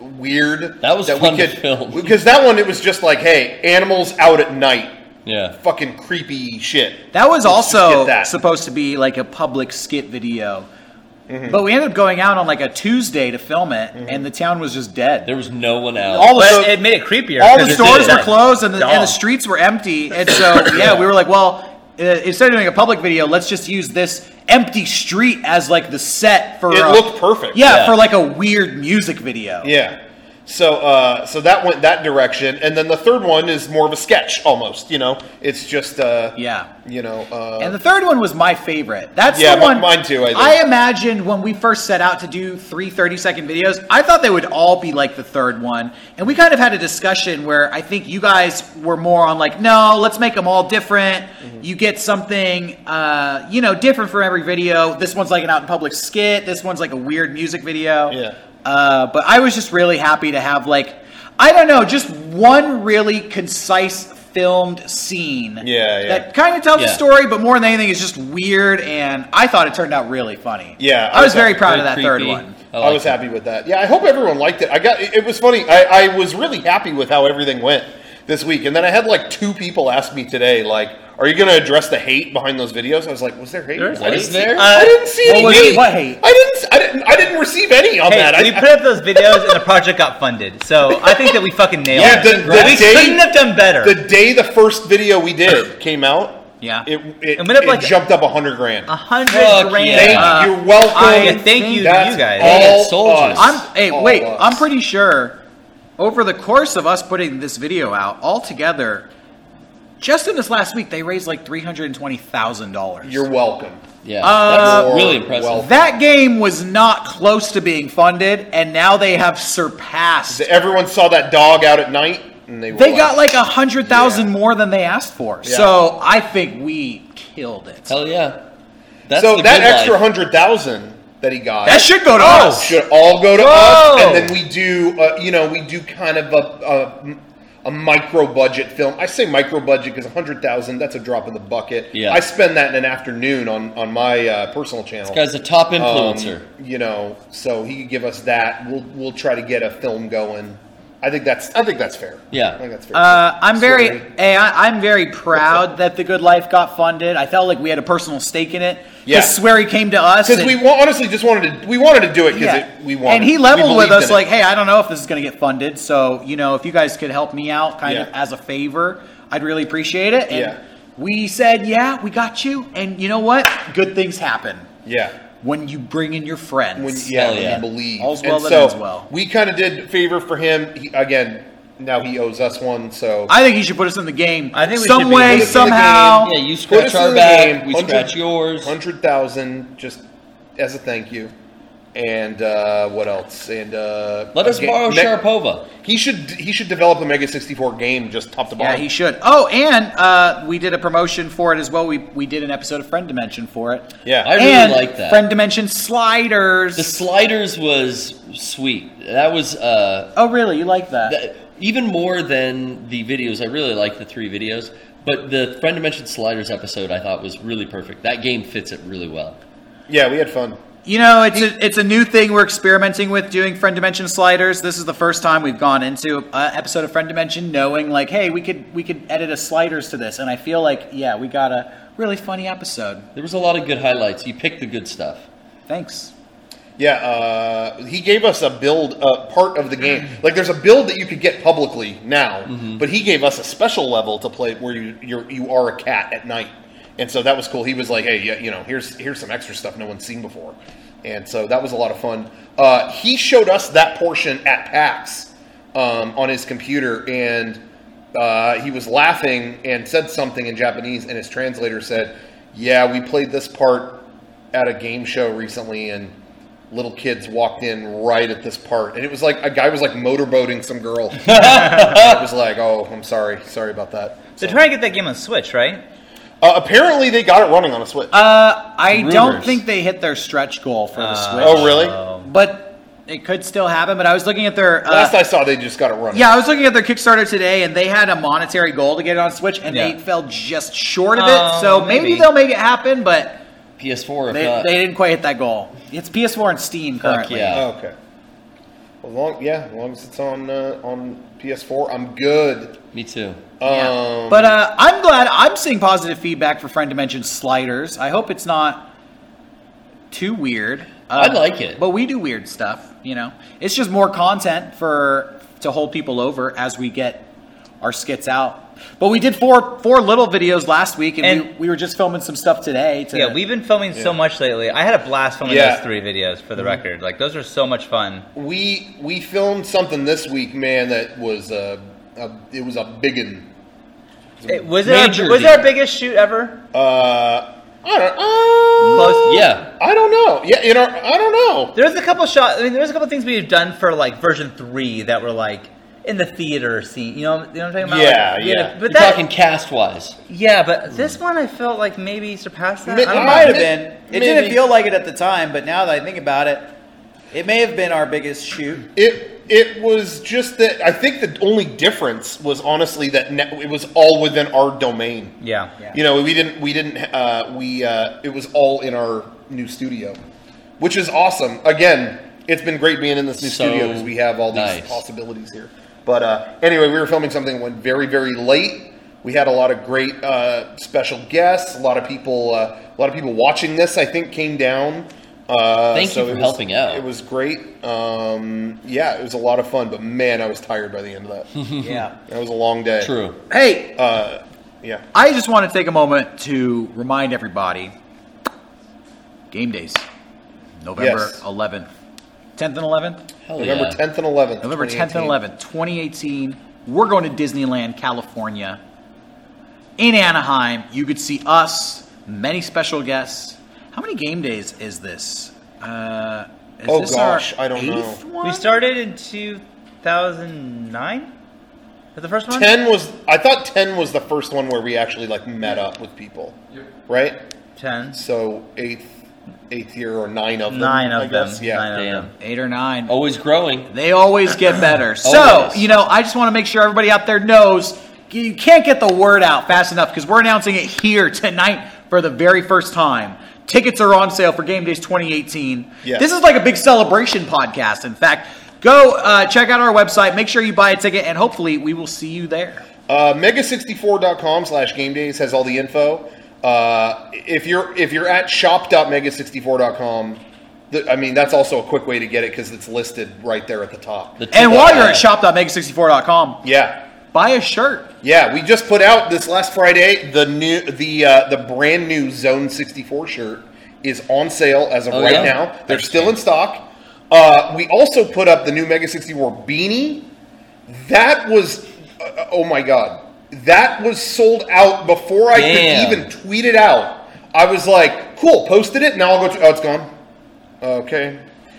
weird. That was that fun we to could, film. Because that one, it was just like, hey, animals out at night. Yeah. Fucking creepy shit. That was Let's just also get that. supposed to be like a public skit video. Mm-hmm. But we ended up going out on like a Tuesday to film it, Mm-hmm. and the town was just dead. There was no one out. All the But so- it made it creepier. all the 'cause it stores did. were closed, and the, and Dog. the streets were empty. And so, yeah, we were like, well, uh, instead of doing a public video, let's just use this empty street as like the set for. It uh, looked perfect. Yeah, Yeah. for like a weird music video. Yeah. So, uh, so that went that direction, and then the third one is more of a sketch, almost. You know, it's just, uh, Yeah. you know, uh, And the third one was my favorite. That's Yeah, the mi- one. mine too, I think. I imagined when we first set out to do three thirty-second videos, I thought they would all be like the third one. And we kind of had a discussion where I think you guys were more on like, no, let's make them all different. Mm-hmm. You get something, uh, you know, different for every video. This one's like an out in public skit. This one's like a weird music video. Yeah. Uh, but I was just really happy to have like, I don't know, just one really concise filmed scene Yeah, yeah. that kind of tells Yeah. the story, but more than anything is just weird, and I thought it turned out really funny. Yeah, I, I was was very happy. proud of that Very third creepy. one. I, I liked was it. happy with that. Yeah, I hope everyone liked it. I got it, it was funny. I, I was really happy with how everything went this week, and then I had like two people ask me today, like, "Are you going to address the hate behind those videos?" I was like, "Was there hate?" There's I What didn't is see- there? I didn't see What any was hate. it? What hate? I didn't. I didn't. I didn't receive any on Hey, that. I, we put up those videos and the project got funded. So I think that we fucking nailed Yeah, it. the- the we day- couldn't have done better. the day the first video we did came out, Yeah. it it, It went up it like- jumped up a hundred grand. A hundred Fuck grand. yeah. Thank Uh, you. You're welcome. I thank you to That's you guys. all Yeah, soldiers. us. I'm hey, All wait, us. I'm pretty sure over the course of us putting this video out, all together, just in this last week, they raised like three hundred and twenty thousand dollars. You're welcome. Yeah, Uh, that's really You're impressive. welcome. That game was not close to being funded, and now they have surpassed. Everyone saw that dog out at night, and they were They got like a hundred thousand Yeah. more than they asked for. Yeah. So I think we killed it. Hell yeah. That's so the that good extra life. hundred thousand that he got. That should go to Oh, us. should all go to Whoa. us, and then we do, uh, you know, we do kind of a a, a micro budget film. I say micro budget because a hundred thousand, that's a drop in the bucket. Yeah. I spend that in an afternoon on on my uh, personal channel. This guy's a top Um, influencer. you know, so he could give us that. We'll we'll try to get a film going. I think that's I think that's fair. Yeah. I think that's fair. Uh, I'm very, Sorry. hey, I, I'm very proud that The Good Life got funded. I felt like we had a personal stake in it. Yeah. Because Swery came to us. Because and- we wa- honestly just wanted to we wanted to do it because Yeah. we wanted. And he we leveled with believed us in it. like, hey, I don't know if this is going to get funded. So, you know, if you guys could help me out kind of Yeah. as a favor, I'd really appreciate it. And Yeah. we said, yeah, we got you. And you know what? Good things happen yeah. when you bring in your friends. When yeah, Hell when yeah. you believe. All's well and that so ends well. we kind of did favor for him. He, again, now he owes us one. So I think he should put us in the game. I think we some should be. way, Put us in the somehow. game. Yeah, you Put scratch us in our the back, game, we 100 scratch yours. hundred thousand just as a thank you. And uh, what else? And uh, Let us a ga- borrow Me- Sharapova. He should he should develop a Mega sixty-four game just top to bottom. Yeah, he should. Oh, and uh, we did a promotion for it as well. We we did an episode of Friend Dimension for it. Yeah. I really and like that. Friend Dimension sliders. The sliders was sweet. That was uh, oh, really? You like that? that, even more than the videos. I really like the three videos, but the Friend Dimension sliders episode I thought was really perfect. That game fits it really well. Yeah, we had fun. You know, it's a, it's a new thing we're experimenting with doing Friend Dimension sliders. This is the first time we've gone into an episode of Friend Dimension knowing like, hey, we could we could edit a sliders to this, and I feel like yeah, we got a really funny episode. There was a lot of good highlights. You picked the good stuff. Thanks. Yeah, uh, he gave us a build, uh, part of the game. Like, there's a build that you could get publicly now, but he gave us a special level to play where you you're, you are a cat at night, and so that was cool. He was like, "Hey, yeah, you know, here's here's some extra stuff no one's seen before," and so that was a lot of fun. Uh, he showed us that portion at PAX um, on his computer, and uh, he was laughing and said something in Japanese, and his translator said, "Yeah, we played this part at a game show recently, and little kids walked in right at this part." And it was like, a guy was like motorboating some girl. I was like, oh, I'm sorry. Sorry about that. They're trying to get that game on Switch, right? Uh, apparently they got it running on a Switch. Uh, I don't Rumors. think they hit their stretch goal for the Switch. oh, really? But it could still happen. But I was looking at their uh, Last I saw, they just got it running. yeah, I was looking at their Kickstarter today, and they had a monetary goal to get it on Switch, and Yeah. they fell just short of Oh, it. So maybe. maybe. they'll make it happen, but P S four, if they, not. they didn't quite hit that goal. It's P S four and Steam Fuck currently. yeah. Oh, okay. As long, yeah, as long as it's on uh, on P S four, I'm good. Me too. Yeah. Um, But uh, I'm glad I'm seeing positive feedback for Friend Dimension Sliders. I hope it's not too weird. Uh, I like it. But we do weird stuff, you know. It's just more content for to hold people over as we get our skits out. But we did four four little videos last week, and, And- we, we were just filming some stuff today. To, Yeah, we've been filming so Yeah. much lately. I had a blast filming Yeah. those three videos for the record. Like, those are so much fun. we we filmed something this week, man. That was uh, a it was a biggin. It- was it our, Major was it deal. our biggest shoot ever? Uh, I don't. Uh, Close. Yeah. I don't know. Yeah, you know, I don't know. There's a couple shots. I mean, there's a couple things we've done for like version three that were like in the theater scene. You know, you know what I'm talking about? Yeah, Like, yeah. But You're that, talking cast wise. yeah, but this one I felt like maybe surpassed that. Mi- I don't It Uh, know. might have mi- been. It maybe. didn't feel like it at the time, but now that I think about it, it may have been our biggest shoot. It it was just that I think the only difference was honestly that ne- it was all within our domain. Yeah. Yeah. You know, we didn't we didn't uh, we uh, it was all in our new studio, which is awesome. Again, it's been great being in this new So studio because we have all these nice. possibilities here. But uh, anyway, we were filming something that went very very late. We had a lot of great uh, special guests. A lot of people uh, a lot of people watching this. I think came down. Uh, Thank so you for it was- helping out. It was great. Um, yeah, it was a lot of fun. But man, I was tired by the end of that. Yeah. That was a long day. True. Hey, Uh, yeah. I just want to take a moment to remind everybody, game days, November Yes. eleventh, tenth and eleventh, Hell November yeah. tenth and eleventh. November tenth and twenty eighteen. eleventh, twenty eighteen. We're going to Disneyland, California, in Anaheim. You could see us, many special guests. How many game days is this? Uh, is Oh, this gosh, our I don't know. eighth One? We started in two thousand nine? Was the first one? Ten was. I thought ten was the first one where we actually like met up with people, right? ten. So eighth, eighth year or nine of them. Nine of I them. guess. Yeah. Nine of Damn. them. Eight or nine. Always growing. They always get better. So, Always. you know, I just want to make sure everybody out there knows you can't get the word out fast enough because we're announcing it here tonight for the very first time. Tickets are on sale for Game Days twenty eighteen. Yes. This is like a big celebration podcast. In fact, go uh, check out our website, make sure you buy a ticket, and hopefully we will see you there. Uh, mega sixty-four dot com slash game days has all the info. Uh, if you're if you're at shop dot mega sixty-four dot com, th- I mean that's also a quick way to get it because it's listed right there at the top. The And tip- while you're uh, at shop dot mega sixty-four dot com, Yeah. buy a shirt. Yeah, we just put out this last Friday the new the uh, the brand new Zone sixty-four shirt is on sale as of Oh, right yeah? now. They're That's still cool. in stock. Uh, we also put up the new Mega sixty-four beanie. That was uh, oh my god, that was sold out before I Damn. could even tweet it out. I was like, cool, posted it. Now I'll go. To, oh, it's gone. Okay,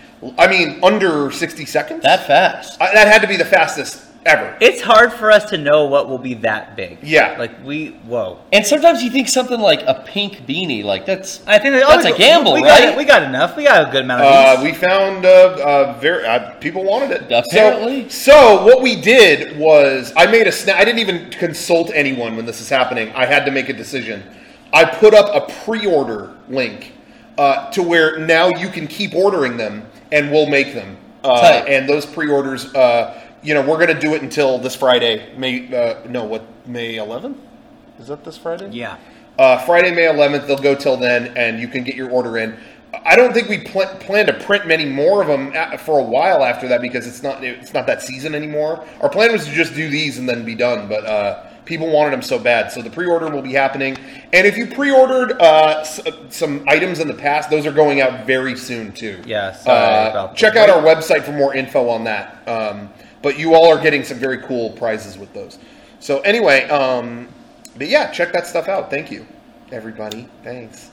I mean under sixty seconds. That fast. I, that had to be the fastest ever. It's hard for us to know what will be that big. Yeah. Like, we, whoa. And sometimes you think something like a pink beanie, like that's I think that, That's oh, a gamble, we right? Got, we got enough. We got a good amount of Uh, these. we found uh, uh, very uh, people wanted it. Apparently. So, so what we did was I made a snap. I didn't even consult anyone when this is happening. I had to make a decision. I put up a pre-order link uh, to where now you can keep ordering them, and we'll make them. Uh, Tight. and those pre-orders, uh, you know, we're going to do it until this Friday. May uh, no, what May eleventh? Is that this Friday? Yeah. Uh, Friday, May eleventh, they'll go till then, and you can get your order in. I don't think we pl- plan to print many more of them a- for a while after that because it's not it's not that season anymore. Our plan was to just do these and then be done, but uh, people wanted them so bad, so the pre-order will be happening. And if you pre-ordered uh, s- some items in the past, those are going out very soon too. Yeah, sorry Uh, about check that. out our website for more info on that. Um, but you all are getting some very cool prizes with those. So anyway, um, but yeah, check that stuff out. Thank you, everybody. Thanks.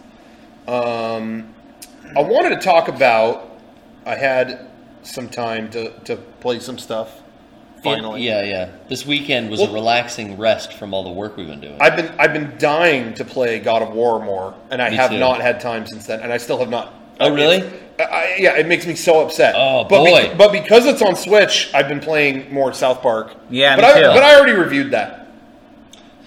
Um, I wanted to talk about. I had some time to, to play some stuff. Finally, yeah, yeah. This weekend was Well- a relaxing rest from all the work we've been doing. I've been I've been dying to play God of War more, and I Me have too. not had time since then, and I still have not. Oh, really? It's- I, I- yeah, it makes me so upset. Oh, but boy. but because it's on Switch, I've been playing more South Park. Yeah, but me I too. but I already reviewed that.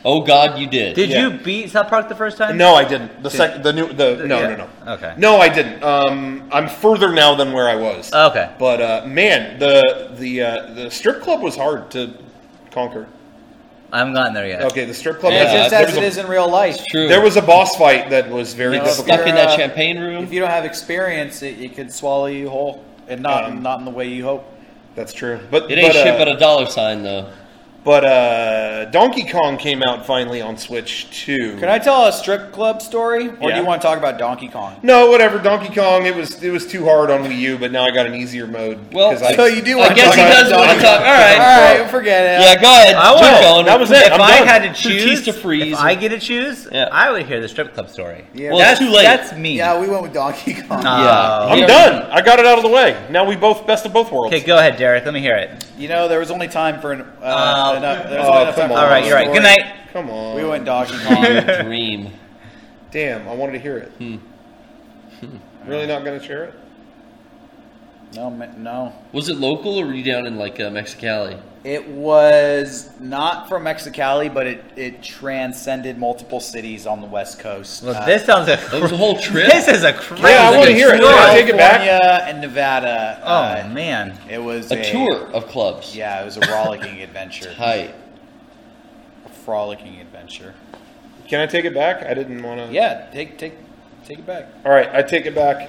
Oh God, you did. Did Yeah. you beat South Park the first time? No, I didn't. The sec, the new, the no, yeah. no, no. Okay. No, I didn't. Um, I'm further now than where I was. Okay. But uh, man, the the uh, the strip club was hard to conquer. I haven't gotten there yet. Okay, the strip club. Yeah, has- Just there as was it a- is in real life. It's true. There was a boss fight that was very You know, difficult. stuck in that Uh, champagne room. If you don't have experience, it, it could swallow you whole, and not Um, not in the way you hope. That's true. But It ain't but, shit uh, but a dollar sign, though. But uh, Donkey Kong came out finally on Switch too. Can I tell a strip club story, or Yeah. do you want to talk about Donkey Kong? No, whatever. Donkey Kong. It was it was too hard on Wii U, but now I got an easier mode. Well, 'cause I, So you do. I want guess to he talk does about want to Donkey talk. Kong. All right. All right, forget it. Yeah, go ahead. I Keep want- going. that was it. If I'm I done. had to Batista choose, freeze. if I get to choose, Yeah. I would hear the strip club story. Yeah. Well, that's it's too late. That's me. Yeah, we went with Donkey Kong. Uh, Yeah. I'm Yeah. done. I got it out of the way. Now we both best of both worlds. Okay, go ahead, Derek. Let me hear it. You know, there was only time for an. Uh, Uh, enough, there was oh, only enough come time for on. All right, one you're right. story. Good night. Come on. We went Donkey Kong. Your dream. Damn, I wanted to hear it. Hmm. Really not going to share it? no, ma- no. Was it local or were you down in like uh, Mexicali? It was not from Mexicali, but it, it transcended multiple cities on the West Coast. Well, Uh, this sounds a. That was a whole trip. This is a crazy. Yeah, I like want a to hear it. tour. Can I take it back? California and Nevada. Oh uh, man. It was A tour of clubs. Yeah, it was a rollicking adventure. Tight. A frolicking adventure. Can I take it back? I didn't want to. Yeah, take take take it back. All right, I take it back.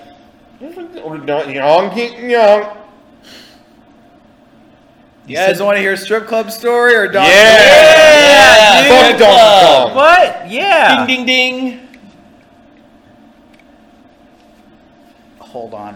Donkey Kong. You guys want to hear a strip club story or Donkey Yeah. Yeah, Fuck dude. Donkey Club. Kong. What? Yeah. Ding, ding, ding. Hold on.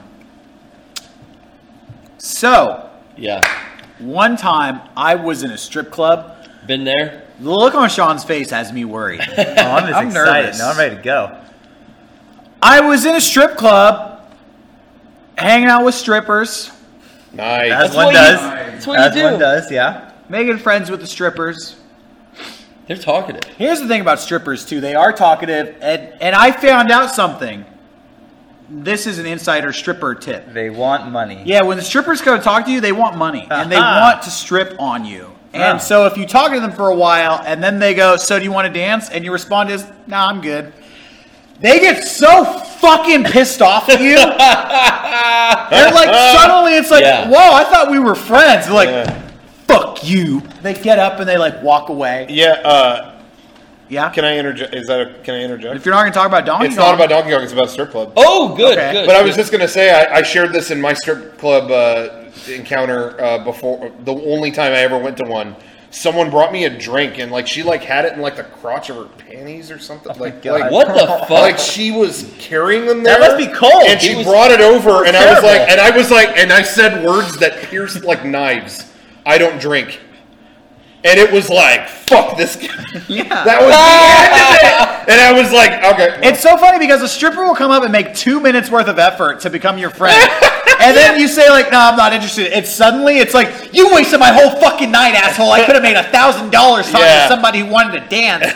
So, Yeah. one time I was in a strip club. Been there? The look on Sean's face has me worried. Oh, I'm just I'm excited. nervous. No, I'm ready to go. I was in a strip club, hanging out with strippers, Nice. As That's one what you- does. that's what you As do. one does. Yeah. making friends with the strippers. They're talkative. Here's the thing about strippers too; they are talkative, and and I found out something. This is an insider stripper tip. They want money. Yeah, when the strippers go to talk to you, they want money and they Aha. want to strip on you. And Ah. so if you talk to them for a while and then they go, "So do you want to dance?" and you respond is, "Nah, I'm good." They get so fucking pissed off at you. They're like, suddenly it's like, Yeah. "Whoa, I thought we were friends." They're like, Yeah. "Fuck you." They get up and they like walk away. Yeah. Uh, Yeah. can I interject? Is that a, can I interject? If you're not going to talk about Donkey It's Kong, not about Donkey Kong. It's about strip club. Oh, good, Okay. good. But I was good. just gonna say I, I shared this in my strip club uh, encounter uh, before. The only time I ever went to one, someone brought me a drink and like she like had it in like the crotch of her panties or something. like, God. like What the fuck? Like she was carrying them there. That must be cold. And she He was- brought it over, and I was terrible. like, and I was like, and I said words that pierced like knives. I don't drink. And it was like, fuck this guy. yeah. That was the end of it. And I was like, okay. It's so funny because a stripper will come up and make two minutes worth of effort to become your friend. And then you say like, "No, I'm not interested." It's suddenly, it's like, "You wasted my whole fucking night, asshole. I could have made a thousand dollars talking Yeah. to somebody who wanted to dance."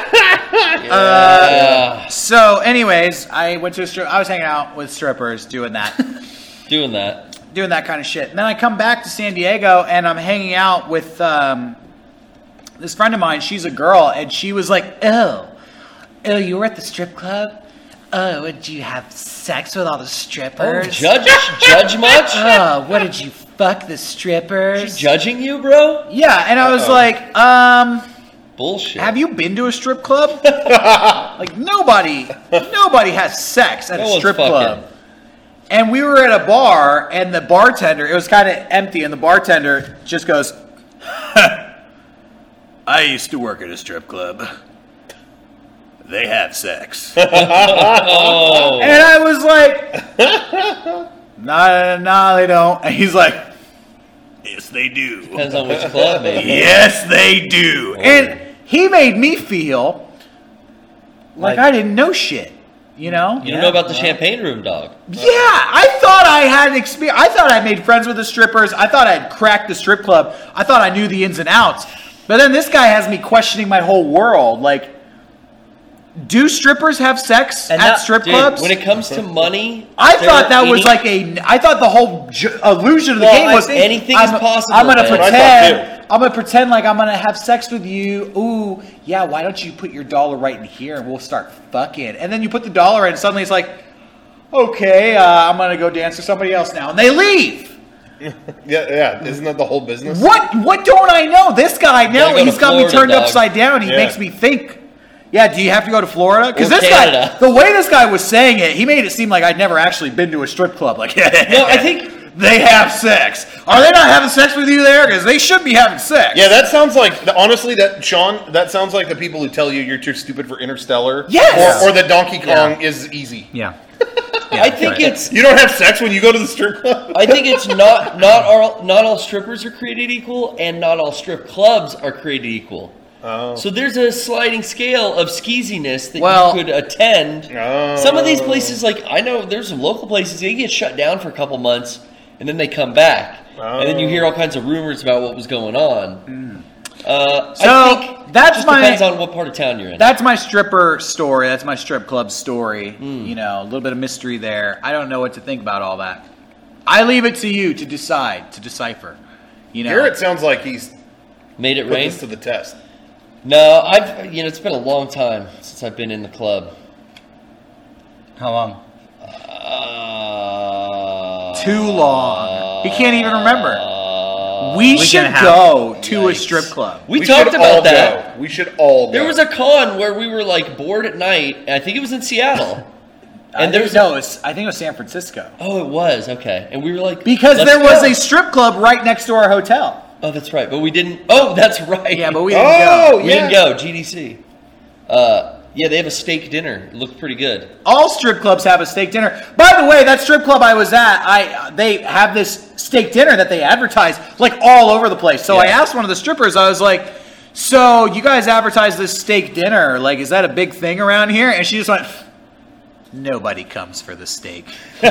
Yeah, So anyways, I went to a strip, I was hanging out with strippers doing that. doing that. doing that kind of shit. And then I come back to San Diego and I'm hanging out with um, this friend of mine. She's a girl and she was like, "Oh, oh, you were at the strip club? Oh, did you have sex with all the Oh, strippers? judge, judge much? Oh, what did you fuck the strippers?" She judging you, bro? Yeah, and I was Uh-oh. like, um, Bullshit. have you been to a strip club? Like nobody, nobody has sex at No a one's strip fucking. club. And we were at a bar, and the bartender, it was kind of empty, and the bartender just goes, "I used to work at a strip club. They have sex." Oh, And I was like, "Nah, nah, they don't." And he's like, "Yes, they do. depends on which club, maybe. Yes, they do." And he made me feel like, Like- I didn't know shit, you know? You don't know about the champagne room, dog. Yeah, I thought I had experience. I thought I made friends with the strippers. I thought I had cracked the strip club. I thought I knew the ins and outs. But then this guy has me questioning my whole world. Like, do strippers have sex And at that- strip Dude, clubs? when it comes to money, I there thought are that was any- like a. I thought the whole ju- illusion of the Well, game I was think anything I'm, is possible, I'm going to man. That's what I thought, pretend. I'm gonna pretend like I'm gonna have sex with you. Ooh, yeah. Why don't you put your dollar right in here and we'll start fucking? And then you put the dollar in, and suddenly it's like, okay, uh, I'm gonna go dance with somebody else now, and they leave. Yeah, yeah. Isn't that the whole business? What? What don't I know? This guy now Gotta go he's to got me Florida, turned dog. upside down. He Yeah. makes me think. Yeah, do you have to go to Florida? Because Or this Canada. guy, the way this guy was saying it, he made it seem like I'd never actually been to a strip club. Like, No, I think they have sex. Are they not having sex with you there? Because they should be having sex. Yeah, that sounds like honestly. That Sean, that sounds like the people who tell you you're too stupid for Interstellar. Yes! Or, or that Donkey Kong Yeah. is easy. Yeah. I think it's You don't have sex when you go to the strip club. I think it's not not all not all strippers are created equal, and not all strip clubs are created equal. Oh. So there's a sliding scale of skeeziness that Well- you could attend. Oh. Some of these places, like I know, there's some local places they get shut down for a couple months, and then they come back, and then you hear all kinds of rumors about what was going on. Uh, So, I think that's it just my- depends on what part of town you're in. That's my stripper story. That's my strip club story. Hmm. You know, a little bit of mystery there. I don't know what to think about all that. I leave it to you to decide, to decipher. You know, Garrett sounds like he's Made it put rain. this to the test. No, I've you know it's been a long time since I've been in the club. How long? Uh, too long. He can't even remember. uh, We Week and should a half. go to a Yikes. strip club. We, We talked should about all that. Go. We should all go. There was a con where we were like bored at night. And I think it was in Seattle. And And there there's no, it's, I think it was San Francisco. Oh, it was okay. And we were like Because "Let's there was go." a strip club right next to our hotel. Oh, that's right. But we didn't. Oh, that's right. Yeah, but we didn't Oh, go. we yeah. didn't go. G D C. Uh, yeah, they have a steak dinner. It looked pretty good. All strip clubs have a steak dinner. By the way, that strip club I was at, I they have this steak dinner that they advertise like all over the place. So I Yeah. asked one of the strippers, I was like, so you guys advertise this steak dinner, like is that a big thing around here? And she just went, nobody comes for the steak. All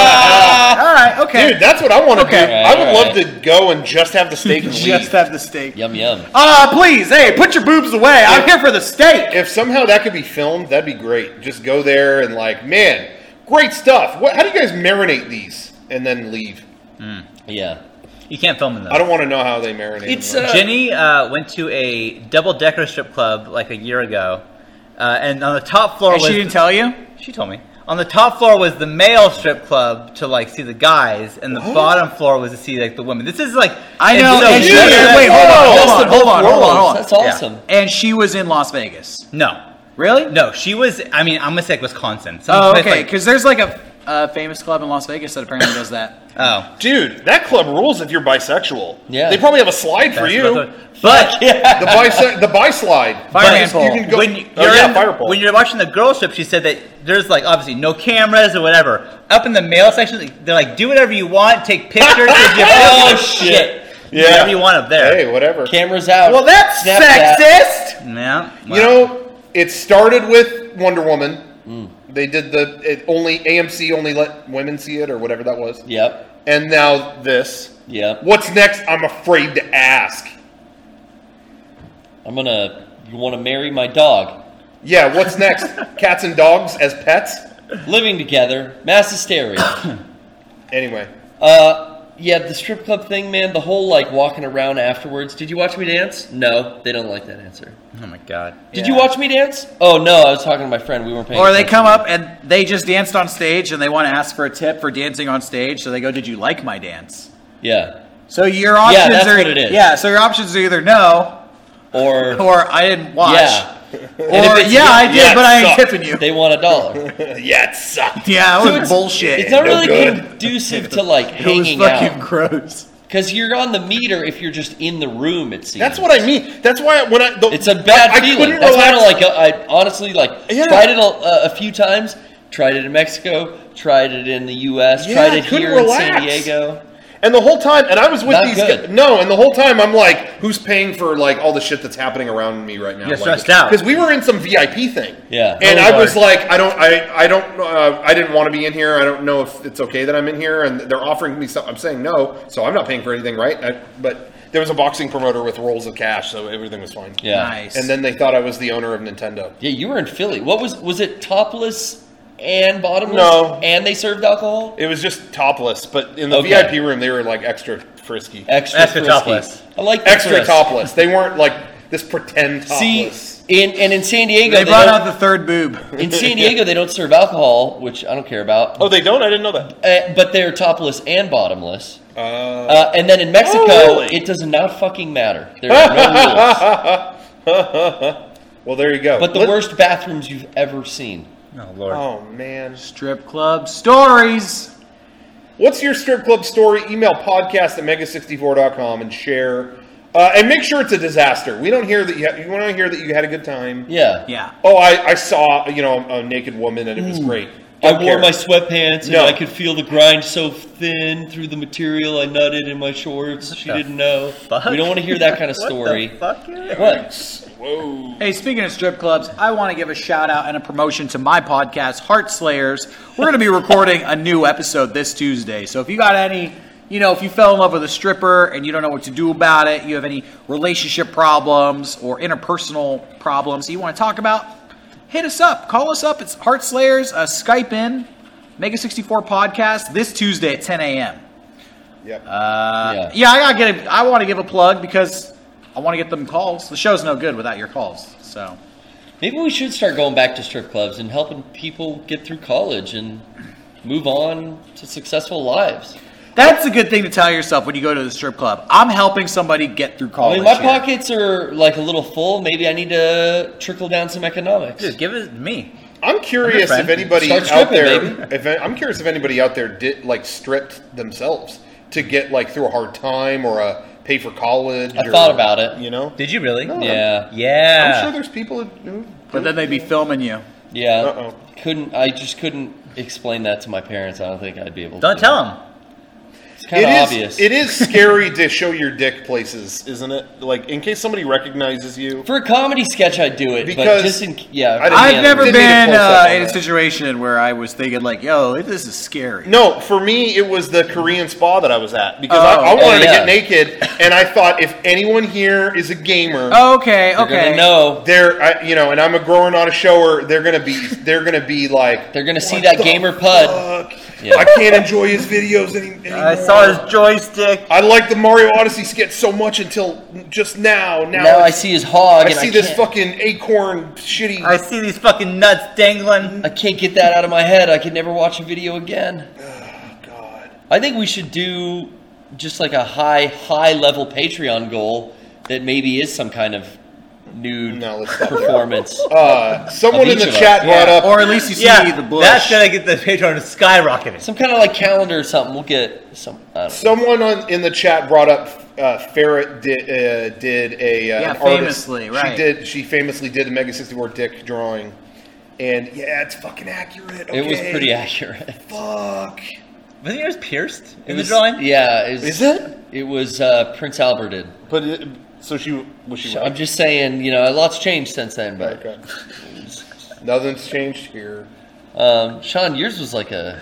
right, okay. Dude, that's what I want to Okay. do. Right, I would right. love to go and just have the steak and Just leave. have the steak. Yum yum. Uh, please, hey, put your boobs away. I'm here for the steak. If somehow that could be filmed, that'd be great. Just go there and like, man, great stuff. What? How do you guys marinate these and then leave? Yeah. You can't film them though. I don't want to know how they marinate. It's them. uh, Jenny uh, went to a double-decker strip club like a year ago, uh, and on the top floor And was she didn't tell you? she told me on the top floor was the male strip club to like see the guys, and the bottom floor was to see like the women. This is like I and know, so- and she- Yeah. wait, hold on, hold Best on, of hold both on, hold on, worlds. hold on. That's awesome. And she was in Las Vegas. No, Really? no, she was. I mean, I'm gonna say like Wisconsin. Some Oh, place okay. like- Because there's like a uh, famous club in Las Vegas that apparently does that. oh, Dude, that club rules if you're bisexual. Yeah. They probably have a slide for That's you. what I thought. But The bi the bi slide. Fireman You pole. can go- when you- oh, you're yeah, in- fire pole. when you're watching the girl strip, she said that there's like obviously no cameras or whatever. Up in the male section, they're like, do whatever you want, take pictures. if you Oh, shit. Do whatever you want up there. Hey, whatever. Cameras out. Well, that's Snapchat. sexist. Yeah, You know, it started with Wonder Woman. They did the it only A M C only let women see it or whatever that was. Yep. And now this. Yep. What's next? I'm afraid to ask. I'm gonna. You want to marry my dog? Yeah, what's next? Cats and dogs as pets? Living together, mass hysteria. Anyway. uh, yeah, the strip club thing, man. The whole like walking around afterwards. Did you watch me dance? No, they don't like that answer. oh my god. Did you watch me dance? Oh no, I was talking to my friend. We weren't paying. Or they attention. come up and they just danced on stage and they want to ask for a tip for dancing on stage. So they go, "Did you like my dance?" Yeah. So your options that's are what it is. yeah. So your options are either no Or or I didn't watch. yeah. Or if it's- yeah, I did, yeah, it but I ain't sucked. tipping you. They want a dollar. Yeah, it sucked. Yeah, it So was it's- bullshit. It's not No really good. conducive to like it was hanging fucking out gross. because you're on the meter if you're just in the room. It seems That's what I mean. That's why when I the, It's a bad I, I feeling. couldn't That's kind of relax. like a, I honestly like Yeah. tried it a, a few times. Tried it in Mexico. Tried it in the U S Yeah, tried I it couldn't here in San relax. Diego. And the whole time, and I was with Not these good. guys. No, and the whole time I'm like, who's paying for like all the shit that's happening around me right now? You're like, stressed out. because we were in some V I P thing. Yeah. And Oh, I Lord. was like, I don't, I, I don't, uh, I didn't want to be in here. I don't know if it's okay that I'm in here, and they're offering me stuff. I'm saying no, so I'm not paying for anything, right? I, but there was a boxing promoter with rolls of cash, so everything was fine. Yeah. Nice. And then they thought I was the owner of Nintendo. Yeah, you were in Philly. What was was it? Topless and bottomless? No. And they served alcohol. It was just topless, but in the Okay. V I P room, they were like extra frisky. Extra, Extra frisky. topless. I like the Extra frisk. topless. They weren't like this pretend See, topless. in and in San Diego, They they brought don't- out the third boob. in San Diego they don't serve alcohol, which I don't care about. Oh, they don't? I didn't know that. Uh, but they're topless and bottomless. Uh, Uh, and then in Mexico, Oh, really? it does not fucking matter. There are no rules. well, there you go. But the Let- worst bathrooms you've ever seen. Oh Lord. Oh man. Strip club stories. What's your strip club story? Email podcast at mega sixty-four dot com and share. Uh, and make sure it's a disaster. We don't hear that you. Ha- you want to hear that you had a good time. Yeah. Yeah. Oh, I, I saw you know a naked woman and it was great. I Don't wore care. my sweatpants and No. I could feel the grind so thin through the material. I nutted in my shorts. She the didn't know. fuck? We don't want to hear that kind of What story. the fuck? Eric? What? Whoa. Hey, speaking of strip clubs, I want to give a shout out and a promotion to my podcast, Heart Slayers. We're going to be recording a new episode this Tuesday. So if you got any, you know, if you fell in love with a stripper and you don't know what to do about it, you have any relationship problems or interpersonal problems that you want to talk about, hit us up. Call us up. It's Heart Slayers. Uh, Skype in, Mega sixty-four podcast this Tuesday at ten a.m. Yep. Uh, Yeah. yeah, I gotta get. A, I want to give a plug because I want to get them calls. The show's no good without your calls. So. Maybe we should start going back to strip clubs and helping people get through college and move on to successful lives. That's a good thing to tell yourself when you go to the strip club. I'm helping somebody get through I college. mean, my here. pockets are like a little full. Maybe I need to trickle down some economics. Dude, give it to me. I'm curious I'm your if friend. anybody Start out there. stripping, If I'm curious if anybody out there did like stripped themselves to get like through a hard time or a pay for college. I or, thought about it. You know. Did you really? Yeah. Yeah. I'm sure there's people who. But then they'd be filming you. Yeah. Uh-oh. Couldn't I just couldn't explain that to my parents. I don't think I'd be able to. Don't tell him. It's kind It of is. obvious. It is scary to show your dick places, isn't it? Like in case somebody recognizes you. For a comedy sketch, I'd do it, Because but just in yeah. I didn't- I've yeah, never didn't need to been close up uh, on in a that. situation where I was thinking like, "Yo, this is scary." No, for me, it was the Korean spa that I was at because I, Oh. I wanted Oh, to yeah. get naked, and I thought if anyone here is a gamer, Okay, They're okay. gonna know. they're I, you know, and I'm a grower, not a shower. They're gonna be, they're gonna be like, They're gonna see "What that the gamer pud." fuck? Yeah. I can't enjoy his videos any, anymore. I saw his joystick. I like the Mario Odyssey sketch so much until just now. Now, Now I it's- see his hog, I and see I this can't, fucking acorn shitty. I see these fucking nuts dangling. I can't get that out of my head. I can never watch a video again. God. I think we should do just like a high, high level Patreon goal that maybe is some kind of nude No, let's stop there. performance. Uh, someone Of in each the of chat us. brought Yeah, up. or at least you see Yeah, the bush. that's gonna get the Patreon skyrocketing. Some kind of like calendar or something. We'll get some. I don't know. Someone on, in the chat brought up uh, Ferret did uh, did a uh, Yeah, an artist. famously, right. She did. She famously did a Mega sixty-four dick drawing, and yeah, it's fucking accurate. It was okay. pretty accurate. Fuck. Wasn't yours pierced in It the was, drawing? Yeah. It was, Is it? It was uh, Prince Albert did. But it, so she was she. I'm just saying, you know, a lot's changed since then. But Okay. Nothing's changed here. um, Sean, yours was like a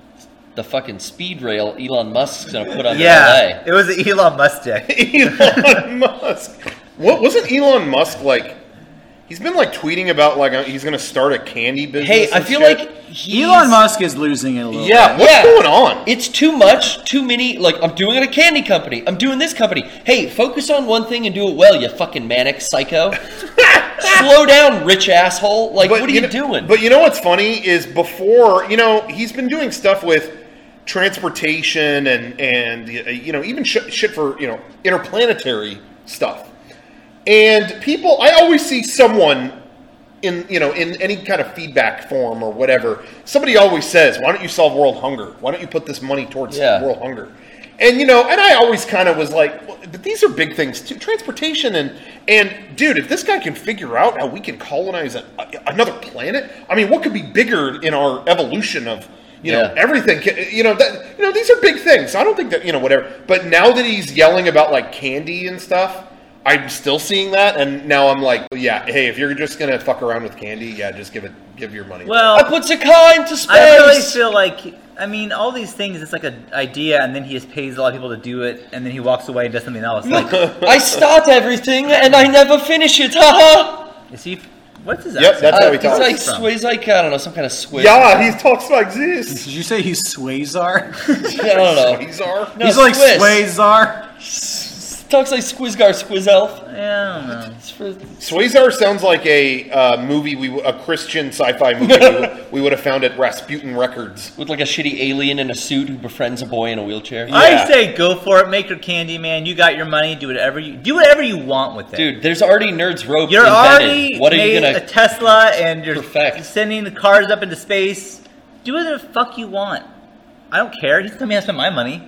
the fucking speed rail Elon Musk's gonna put on Yeah, it was an Elon Musk dick. Elon Musk. What wasn't Elon Musk like? He's been like tweeting about like uh, he's going to start a candy business. Hey, I and feel shit. like he's, Elon Musk is losing it a little. Yeah, what's Yeah. going on? It's too much, too many. Like, I'm doing a candy company. I'm doing this company. Hey, focus on one thing and do it well, you fucking manic psycho. Slow down, rich asshole. Like, what are you, know, doing? But you know what's funny is before, you know, he's been doing stuff with transportation and and uh, you know even sh- shit for you know interplanetary stuff. And people, I always see someone in you know in any kind of feedback form or whatever. Somebody always says, "Why don't you solve world hunger? Why don't you put this money towards Yeah. world hunger?" And you know, and I always kind of was like, well, "But these are big things too, transportation and and dude, if this guy can figure out how we can colonize a, a, another planet, I mean, what could be bigger in our evolution of?" You know, Yeah. everything, you know, that, you know, these are big things. I don't think that, you know, whatever. But now that he's yelling about like candy and stuff, I'm still seeing that. And now I'm like, yeah, hey, if you're just going to fuck around with candy, yeah, just give it, give your money. I Well, put Sakai into space. I really feel like, I mean, all these things, it's like an idea, and then he just pays a lot of people to do it, and then he walks away and does something else. Like, I start everything and I never finish it. Haha. is he What's his Yep, accent? that's how Uh, he he's talks. like From? Swiss, like I don't know, some kind of Swiss. Yeah, he talks like this. Did you say he's Swazar? I don't know. Swazar? No, he's like Swiss. Swazar. Talks like Squizgar, Squizelf. Yeah, I don't know. It's for Swazar sounds like a uh, movie, we w- a Christian sci-fi movie we, w- we would have found at Rasputin Records. with like a shitty alien in a suit who befriends a boy in a wheelchair. Yeah. I say go for it. Make your candy, man. You got your money. Do whatever you do. Whatever you want with it. Dude, there's already Nerds Rope You're invented. already What are made you gonna? a Tesla, and you're perfect? sending the cars up into space. Do whatever the fuck you want. I don't care. He's telling me how to spend my money.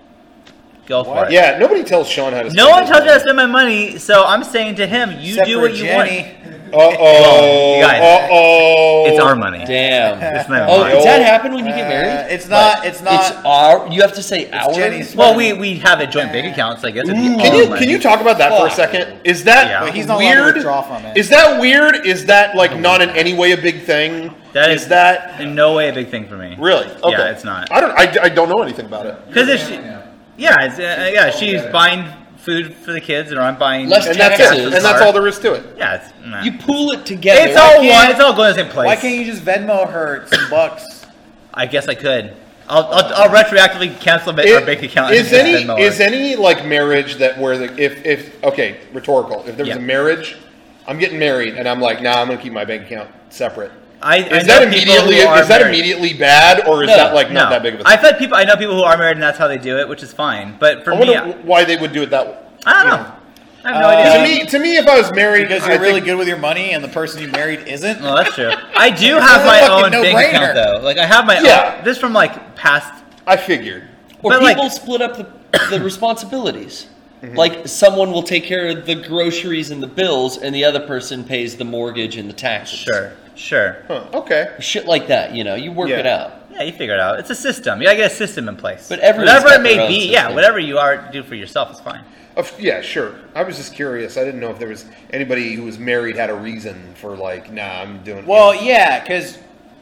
Go for it. Yeah, nobody tells Sean how to. No spend one his tells me how to money. spend my money, so I'm saying to him, you Except do for what you Jenny. Uh oh. You guys, Uh oh. It's our money. Damn. It's not Oh, mine. does that happen when you get Uh, married? it's not. It's not. It's our. You have to say our. Jenny's Well, we we have a joint bank account, so I guess it'd be Can our you money. can you talk about that for a Fuck. second? Is that Yeah. But he's not allowed to weird? withdraw from it. Is that weird? Is that like not in any way a big thing? That is is that in no way a big thing for me. really? Okay. Yeah, it's not. I don't. I, I don't know anything about it. Because if she, yeah, it's, uh, yeah, she's buying food for the kids, or I'm buying. Less And that's taxes. it. And that's all there is to it. Yeah, it's, nah. You pool it together. it's all can't- one. It's all going to the same place. Why can't you just Venmo her some bucks? I guess I could. I'll, I'll, I'll retroactively cancel my, our It- bank account. and Is just any Venmo her. is any like marriage that where the if if okay rhetorical if there was Yeah. a marriage, I'm getting married and I'm like nah I'm gonna keep my bank account separate. I, I Is know that people immediately who are is that married. immediately bad or is No, that like not No, that big of a thing? I've had people. I know people who are married, and that's how they do it, which is fine. But for I me, wonder I, why they would do it that way. I don't you know. I have no Uh, idea. To me, to me, if I was married, Because I you're really think- good with your money, and the person you married isn't. Well, that's true. I do have a my fucking own bank no-brainer. account, though. Like I have my Yeah. own. This from like past. I figured. Or But, like- people split up the, the responsibilities. Mm-hmm. Like someone will take care of the groceries and the bills, and the other person pays the mortgage and the taxes. Sure, sure. Huh, okay. Shit like that, you know, you work Yeah. it out. Yeah, you figure it out. It's a system. You gotta get a system in place. But everyone's whatever got it may their own be, yeah, system. whatever you are do for yourself is fine. Of- yeah, sure. I was just curious. I didn't know if there was anybody who was married had a reason for like, nah, I'm doing. Well, yeah, because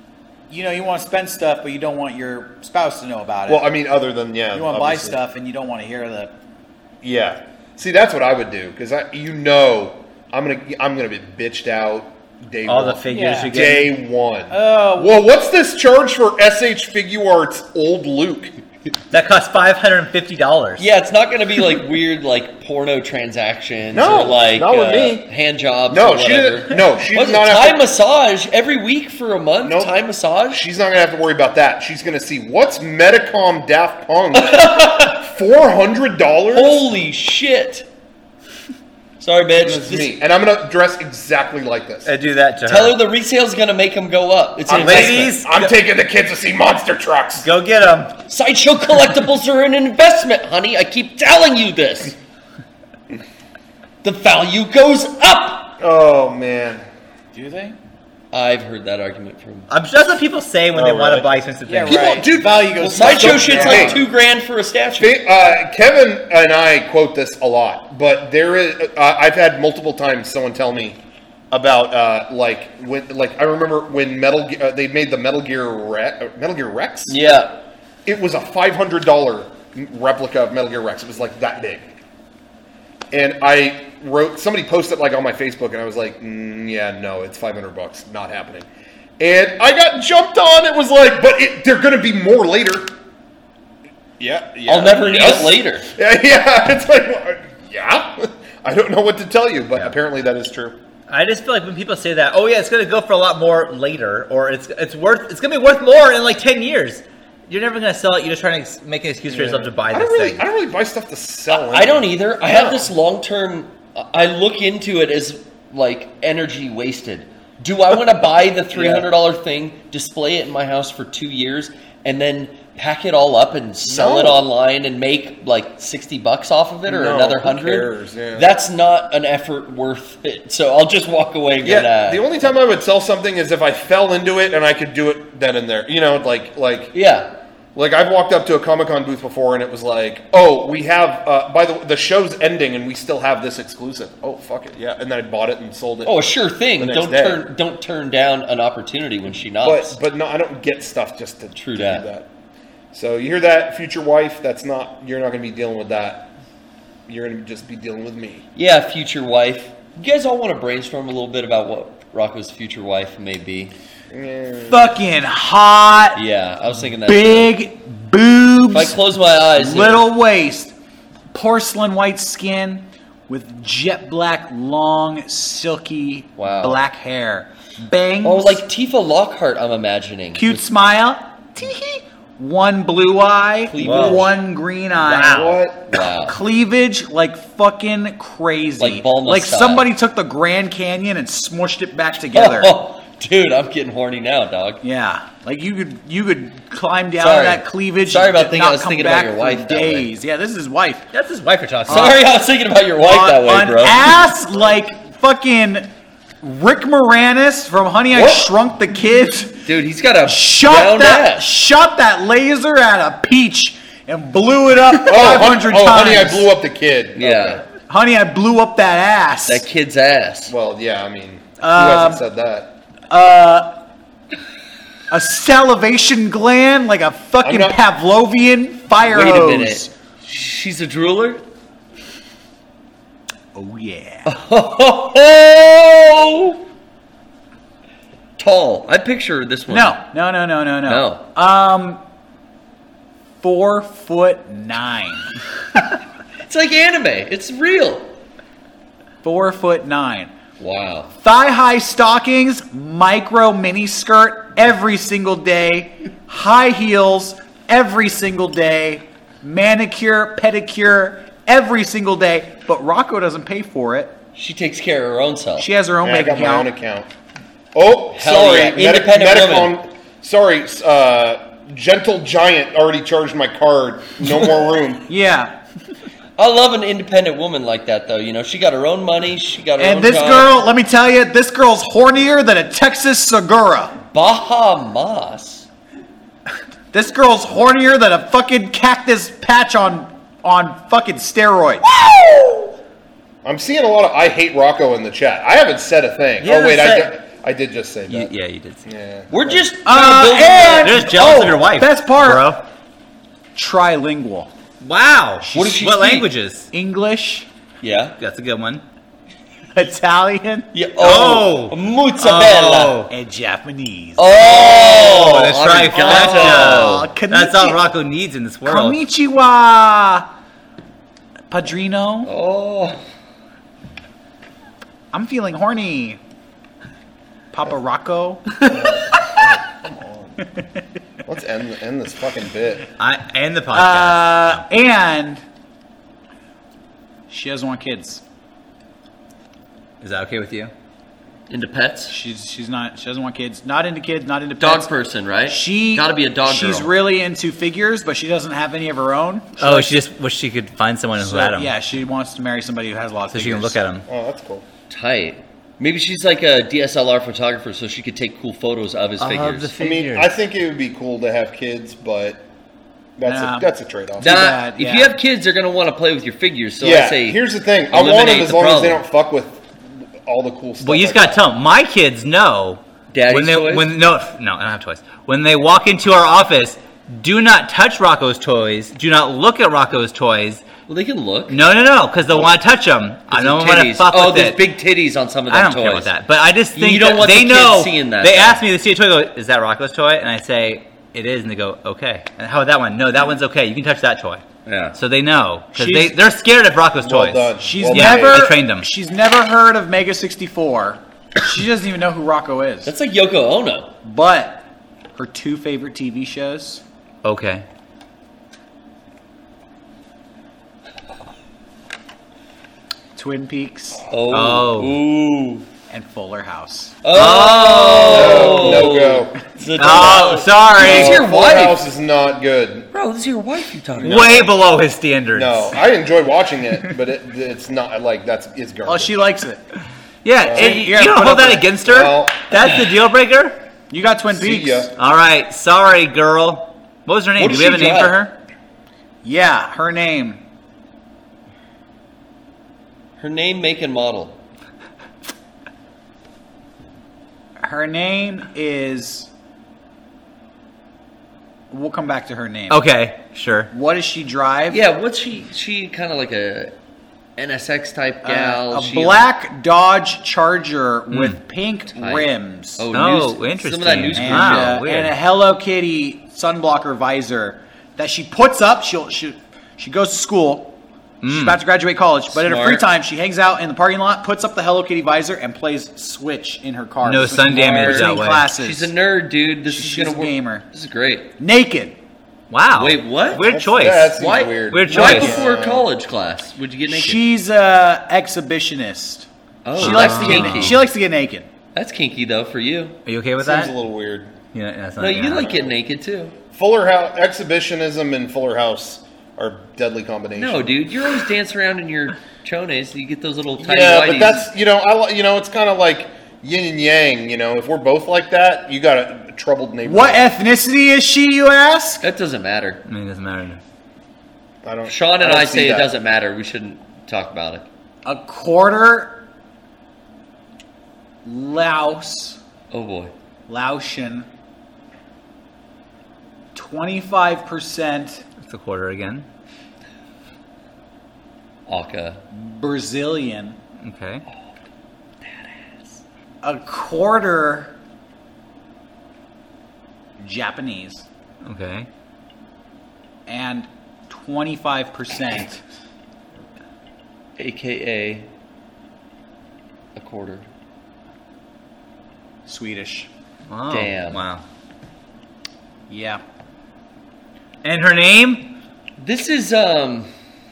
you know you want to spend stuff, but you don't want your spouse to know about it. well, I mean, other than yeah, you want to buy obviously. stuff, and you don't want to hear the. Yeah. See, that's what I would do because I, you know, I'm gonna, I'm gonna be bitched out day All one. the figures Yeah. you get. Day one. Oh, Well, what's this charge for S H Figuarts Old Luke? That costs five hundred and fifty dollars. Yeah, it's not going to be like weird, like porno transactions No, or like not with uh, me. hand jobs. No, or she whatever. didn't- no, she What's did it, not have Thai to- massage every week for a month. Nope. Thai massage. She's not gonna have to worry about that. She's gonna see what's Medicom Daft Punk. Four hundred dollars. Holy shit! Sorry, bitch. That's Just me, and I'm gonna dress exactly like this. I do that to Tell her. her the resale's going to make them go up. It's an I'm investment. Ladies, I'm taking the kids to see monster trucks. go get them. Sideshow collectibles are an investment, honey. I keep telling you this. The value goes up. Oh man. do they? I've heard that argument from. I'm sure that's what people say when Oh, they want really? to buy expensive Yeah, things. People- right. dude, value Well, goes. sideshow so- shit's Hey. like two grand for a statue. Fa- Uh, Kevin and I quote this a lot, but there is. Uh, I've had multiple times someone tell me about uh, like when, like I remember when Metal Ge- uh, they made the Metal Gear Re- uh, Metal Gear Rex. Yeah. It was a five hundred dollar replica of Metal Gear Rex. It was like that big, and I wrote somebody posted like on my Facebook, and I was like, mm, yeah, no, it's five hundred bucks, not happening. And I got jumped on. It was like, but it, they're going to be more later. Yeah, yeah. I'll never need yes. it later. Yeah, yeah. It's like, well, yeah. I don't know what to tell you, but apparently that is true. I just feel like when people say that, oh yeah, it's gonna go for a lot more later, or it's it's worth it's gonna be worth more in like ten years. You're never gonna sell it. You're just trying to ex- make an excuse for yourself to buy I this don't really, thing. I don't really buy stuff to sell. I don't either. I No. have this long term. I look into it as like energy wasted. Do I want to buy the three hundred dollar thing, display it in my house for two years, and then pack it all up and sell No. it online and make like sixty bucks off of it, or No, another who hundred? cares? Yeah. That's not an effort worth it. So I'll just walk away. And Yeah, go, nah. the only time I would sell something is if I fell into it and I could do it then and there. You know, like like yeah. like I've walked up to a Comic-Con booth before and it was like, oh, we have uh, by the the show's ending and we still have this exclusive. Oh, fuck it, yeah. And then I bought it and sold it. Oh, a sure thing. The next Don't day. turn don't turn down an opportunity when she knocks. but but no, I don't get stuff just to, True to that. do that. So you hear that, future wife? That's not. You're not going to be dealing with that. You're going to just be dealing with me. Yeah, future wife. You guys all want to brainstorm a little bit about what Rocco's future wife may be. Fucking hot, Yeah, I was thinking that. big boobs, If I close my eyes, little waist, porcelain white skin with jet black, long, silky Wow. black hair, bangs. oh, like Tifa Lockhart, I'm imagining. cute With- smile, tee-hee. One blue eye, Cleavage. one green eye. Wow. What? Wow. Cleavage like fucking crazy. Like Bulma Like style. somebody took the Grand Canyon and smushed it back together. Oh, dude, I'm getting horny now, dog. Yeah, like you could you could climb down Sorry. that cleavage. Sorry and about thinking- not I was come thinking about back your for wife that way. days. Yeah, this is his wife. That's his wife you're talking Sorry, I was thinking about your wife that way, On bro. ass like fucking Rick Moranis from Honey I What? Shrunk the Kids. Dude, he's got a Shot round that ass. shot that laser at a peach and blew it up Oh, five hon- hundred oh, times. honey, I blew up the kid. Yeah, Okay. Honey, I blew up that ass. that kid's ass. Well, yeah, I mean, who Um, hasn't said that? A salivation gland like a fucking I'm not- Pavlovian fire Wait a hose. minute. She's a drooler? Oh yeah. Oh! Tall. I picture this one. No, no, no, no, no, no. No. Um, four foot nine. It's like anime. It's real. Four foot nine. Wow. Thigh high stockings, micro mini skirt every single day. High heels every single day. Manicure, pedicure every single day. But Rocco doesn't pay for it. She takes care of her own self. She has her own Yeah, I bank got my own account. account. Oh, Hell sorry. yeah, Medi- independent Medicon- woman. Sorry, uh, Gentle Giant already charged my card. No more room. Yeah. I love an independent woman like that, though. You know, she got her own money. She got her And own this job. girl, let me tell you, this girl's hornier than a Texas Segura. Bahamas. This girl's hornier than a fucking cactus patch on on fucking steroids. I'm seeing a lot of I hate Rocco in the chat. I haven't said a thing. You Oh, wait, I, haven't di- I did just say You, that. yeah, you did. See. Yeah. We're just Uh, kind of building and- They're just jealous oh, of your wife. best part. bro. Trilingual. Wow. What does she What speak? languages? English, Yeah. That's a good one. Italian, Yeah. Oh, Oh. mozzarella. and Japanese. Oh, Oh, that's right. arigato. Oh, That's all konnichi- Rocco needs in this world. Konnichiwa. Padrino. Oh, I'm feeling horny. Papa Rocco. Let's end end this fucking bit. I and the podcast. Uh, and she doesn't want kids. Is that okay with you? into pets. She's she's not she doesn't want kids. Not into kids. Not into Dog pets. person, right? She got to be a dog She's girl. really into figures, but she doesn't have any of her own. She Oh, likes- she just wish she could find someone who so, had them. yeah, she wants to marry somebody who has a lot of So figures. she can look at them. Oh, that's cool. Tight. Maybe she's like a D S L R photographer, so she could take cool photos of his Of figures. the I mean, figures. I think it would be cool to have kids, but that's Nah. a that's a trade-off. Nah, bad, if yeah. you have kids, they're gonna want to play with your figures. So yeah, I say, here's the thing. I want them eliminate as the long as they problem. don't fuck with all the cool stuff. Well, you just like gotta tell them. My kids know. Daddy's when they, toys? When no, no, I don't have toys. When they walk into our office, do not touch Rocco's toys. Do not look at Rocco's toys. well, they can look. No, no, no, because they'll want to touch them. I don't want to Titties. fuck oh, with there's it. big titties on some of them I don't toys. care about that, but I just You think don't that want they the kids know. seeing that, They though. ask me, they see a toy, go, "Is that Rocco's toy?" And I say, "It is," and they go, "Okay." And how about that one? No, that one's okay. You can touch that toy. Yeah. So they know because they She's- they're scared of Rocco's Well toys. done. She's Well Yeah, never I trained 'em. She's never heard of Mega sixty-four. She doesn't even know who Rocco is. That's like Yoko Ono. But her two favorite T V shows, Okay. Twin Peaks Oh. Oh. Ooh. and Fuller House. Oh. No, no go. It's a Oh, dog. sorry. It's your Full wife. House is not good. Bro, this is your wife you talking Way below his standards. No, I enjoy watching it, but it, it's not like that's it's garbage. Oh, she likes it. Yeah, and you you, gotta don't put hold up that with it. against her. Well- That's the deal breaker. You got Twin See Peaks. ya. All right, sorry, girl. What was her name? What Do does we have a she name drive? for her? Yeah, her name. Her name, make, and model. Her name is. We'll come back to her name. Okay, sure. What does she drive? Yeah, what's she? She kind of like a N S X type Uh, gal. a She- black Dodge Charger with pink Tight. rims. Oh, Oh, news, interesting. Some of that news crew and, Wow, uh, weird. and a Hello Kitty sunblocker visor that she puts up. She'll she she goes to school. She's about to graduate college, but in her Smart. free time, she hangs out in the parking lot, puts up the Hello Kitty visor, and plays Switch in her car. No between- sun damage between that way. classes. She's a nerd, dude. This She's is gonna a work. gamer. This is great. Naked. Wow. Wait, what? Weird That's- choice. yeah, that seems Why? weird. Weird Right choice. before college class, would you get naked? She's a exhibitionist. oh, She likes to kinky. get she likes to get naked. That's kinky though for you. Are you okay with Seems that? a little weird. Yeah, that's not No, you yeah. like getting naked too. Fuller House exhibitionism and Fuller House are deadly combination. No, dude, you're always dancing around in your chones. You get those little tiny Yeah, whiteys. but that's you know I li- you know it's kind of like yin and yang. You know, if we're both like that, you got a troubled neighborhood. What ethnicity is she, you ask? that doesn't matter. I mean, it doesn't matter. I don't. Sean and don't I, see say it that. doesn't matter. We shouldn't talk about it. A quarter Laos, Oh boy. Laotian, twenty-five percent It's a quarter again. Aka. Brazilian, Okay. a quarter Japanese, Okay. and twenty-five percent A K A a quarter. Swedish. Wow. Damn. Wow. Yeah. And her name? This is um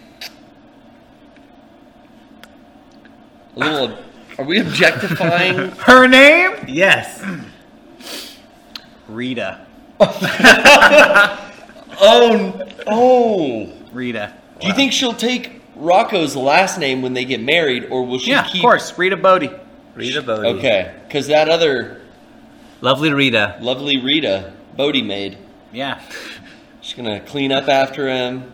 a little. Are we objectifying? Her name? Yes. Rita. oh, oh. Rita. Do you think she'll take Rocco's last name when they get married, or will she Yeah, keep? of course. Rita Bodie. Rita Bodie. Okay, because that other Lovely Rita. lovely Rita Bodie maid, Yeah. she's gonna clean up after him,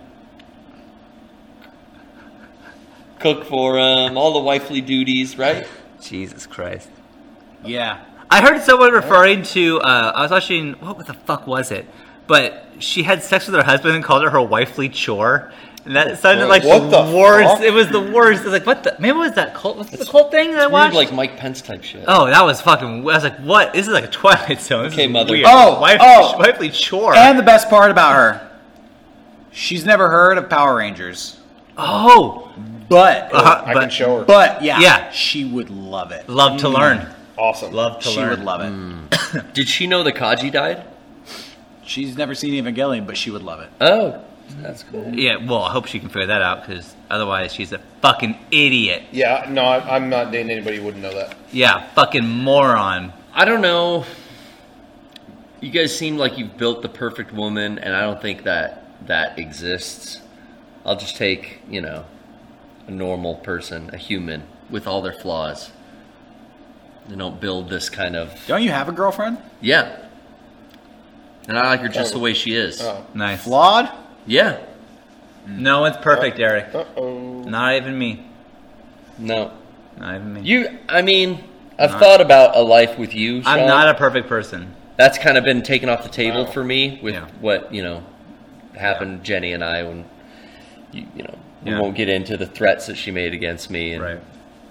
cook for him, all the wifely duties, right? Jesus Christ. Yeah. I heard someone referring to, uh, I was watching, what the fuck was it? But she had sex with her husband and called her her wifely chore. And that sounded like What the, the worst. fuck? It was the worst. It was like, what the, maybe it was that cult, what's the cult thing that I Weird, watched? like Mike Pence type shit. Oh, that was fucking, I was like, what? This is like a Twilight Zone. This Okay, is mother. weird. Oh, Wife, oh. wifely chore. And the best part about her, she's never heard of Power Rangers. oh, But, uh, I but can show her. but yeah, Yeah. she would love it. love to learn. Awesome. Love to She learn. would love it. Did she know the Kaji died? She's never seen Evangelion, but she would love it. Oh, that's cool. Yeah, well, I hope she can figure that out because otherwise she's a fucking idiot. Yeah, no, I, I'm not dating anybody who wouldn't know that. Yeah, fucking moron. I don't know. You guys seem like you've built the perfect woman, and I don't think that that exists. I'll just take, you know, a normal person, a human, with all their flaws. They don't build this kind of... Don't you have a girlfriend? Yeah. And I like her just Oh. the way she is. Oh. Nice. Flawed? Yeah. No one's perfect, Eric. Uh-oh. Not even me. No. Not even me. You, I mean, I've Not- thought about a life with you, Sean. I'm not a perfect person. That's kind of been taken off the table Wow. for me with Yeah. what, you know, happened Jenny and I when, you, you know, we Yeah. won't get into the threats that she made against me. And Right.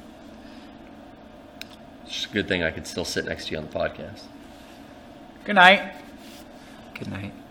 It's a good thing I could still sit next to you on the podcast. Good night. Good night.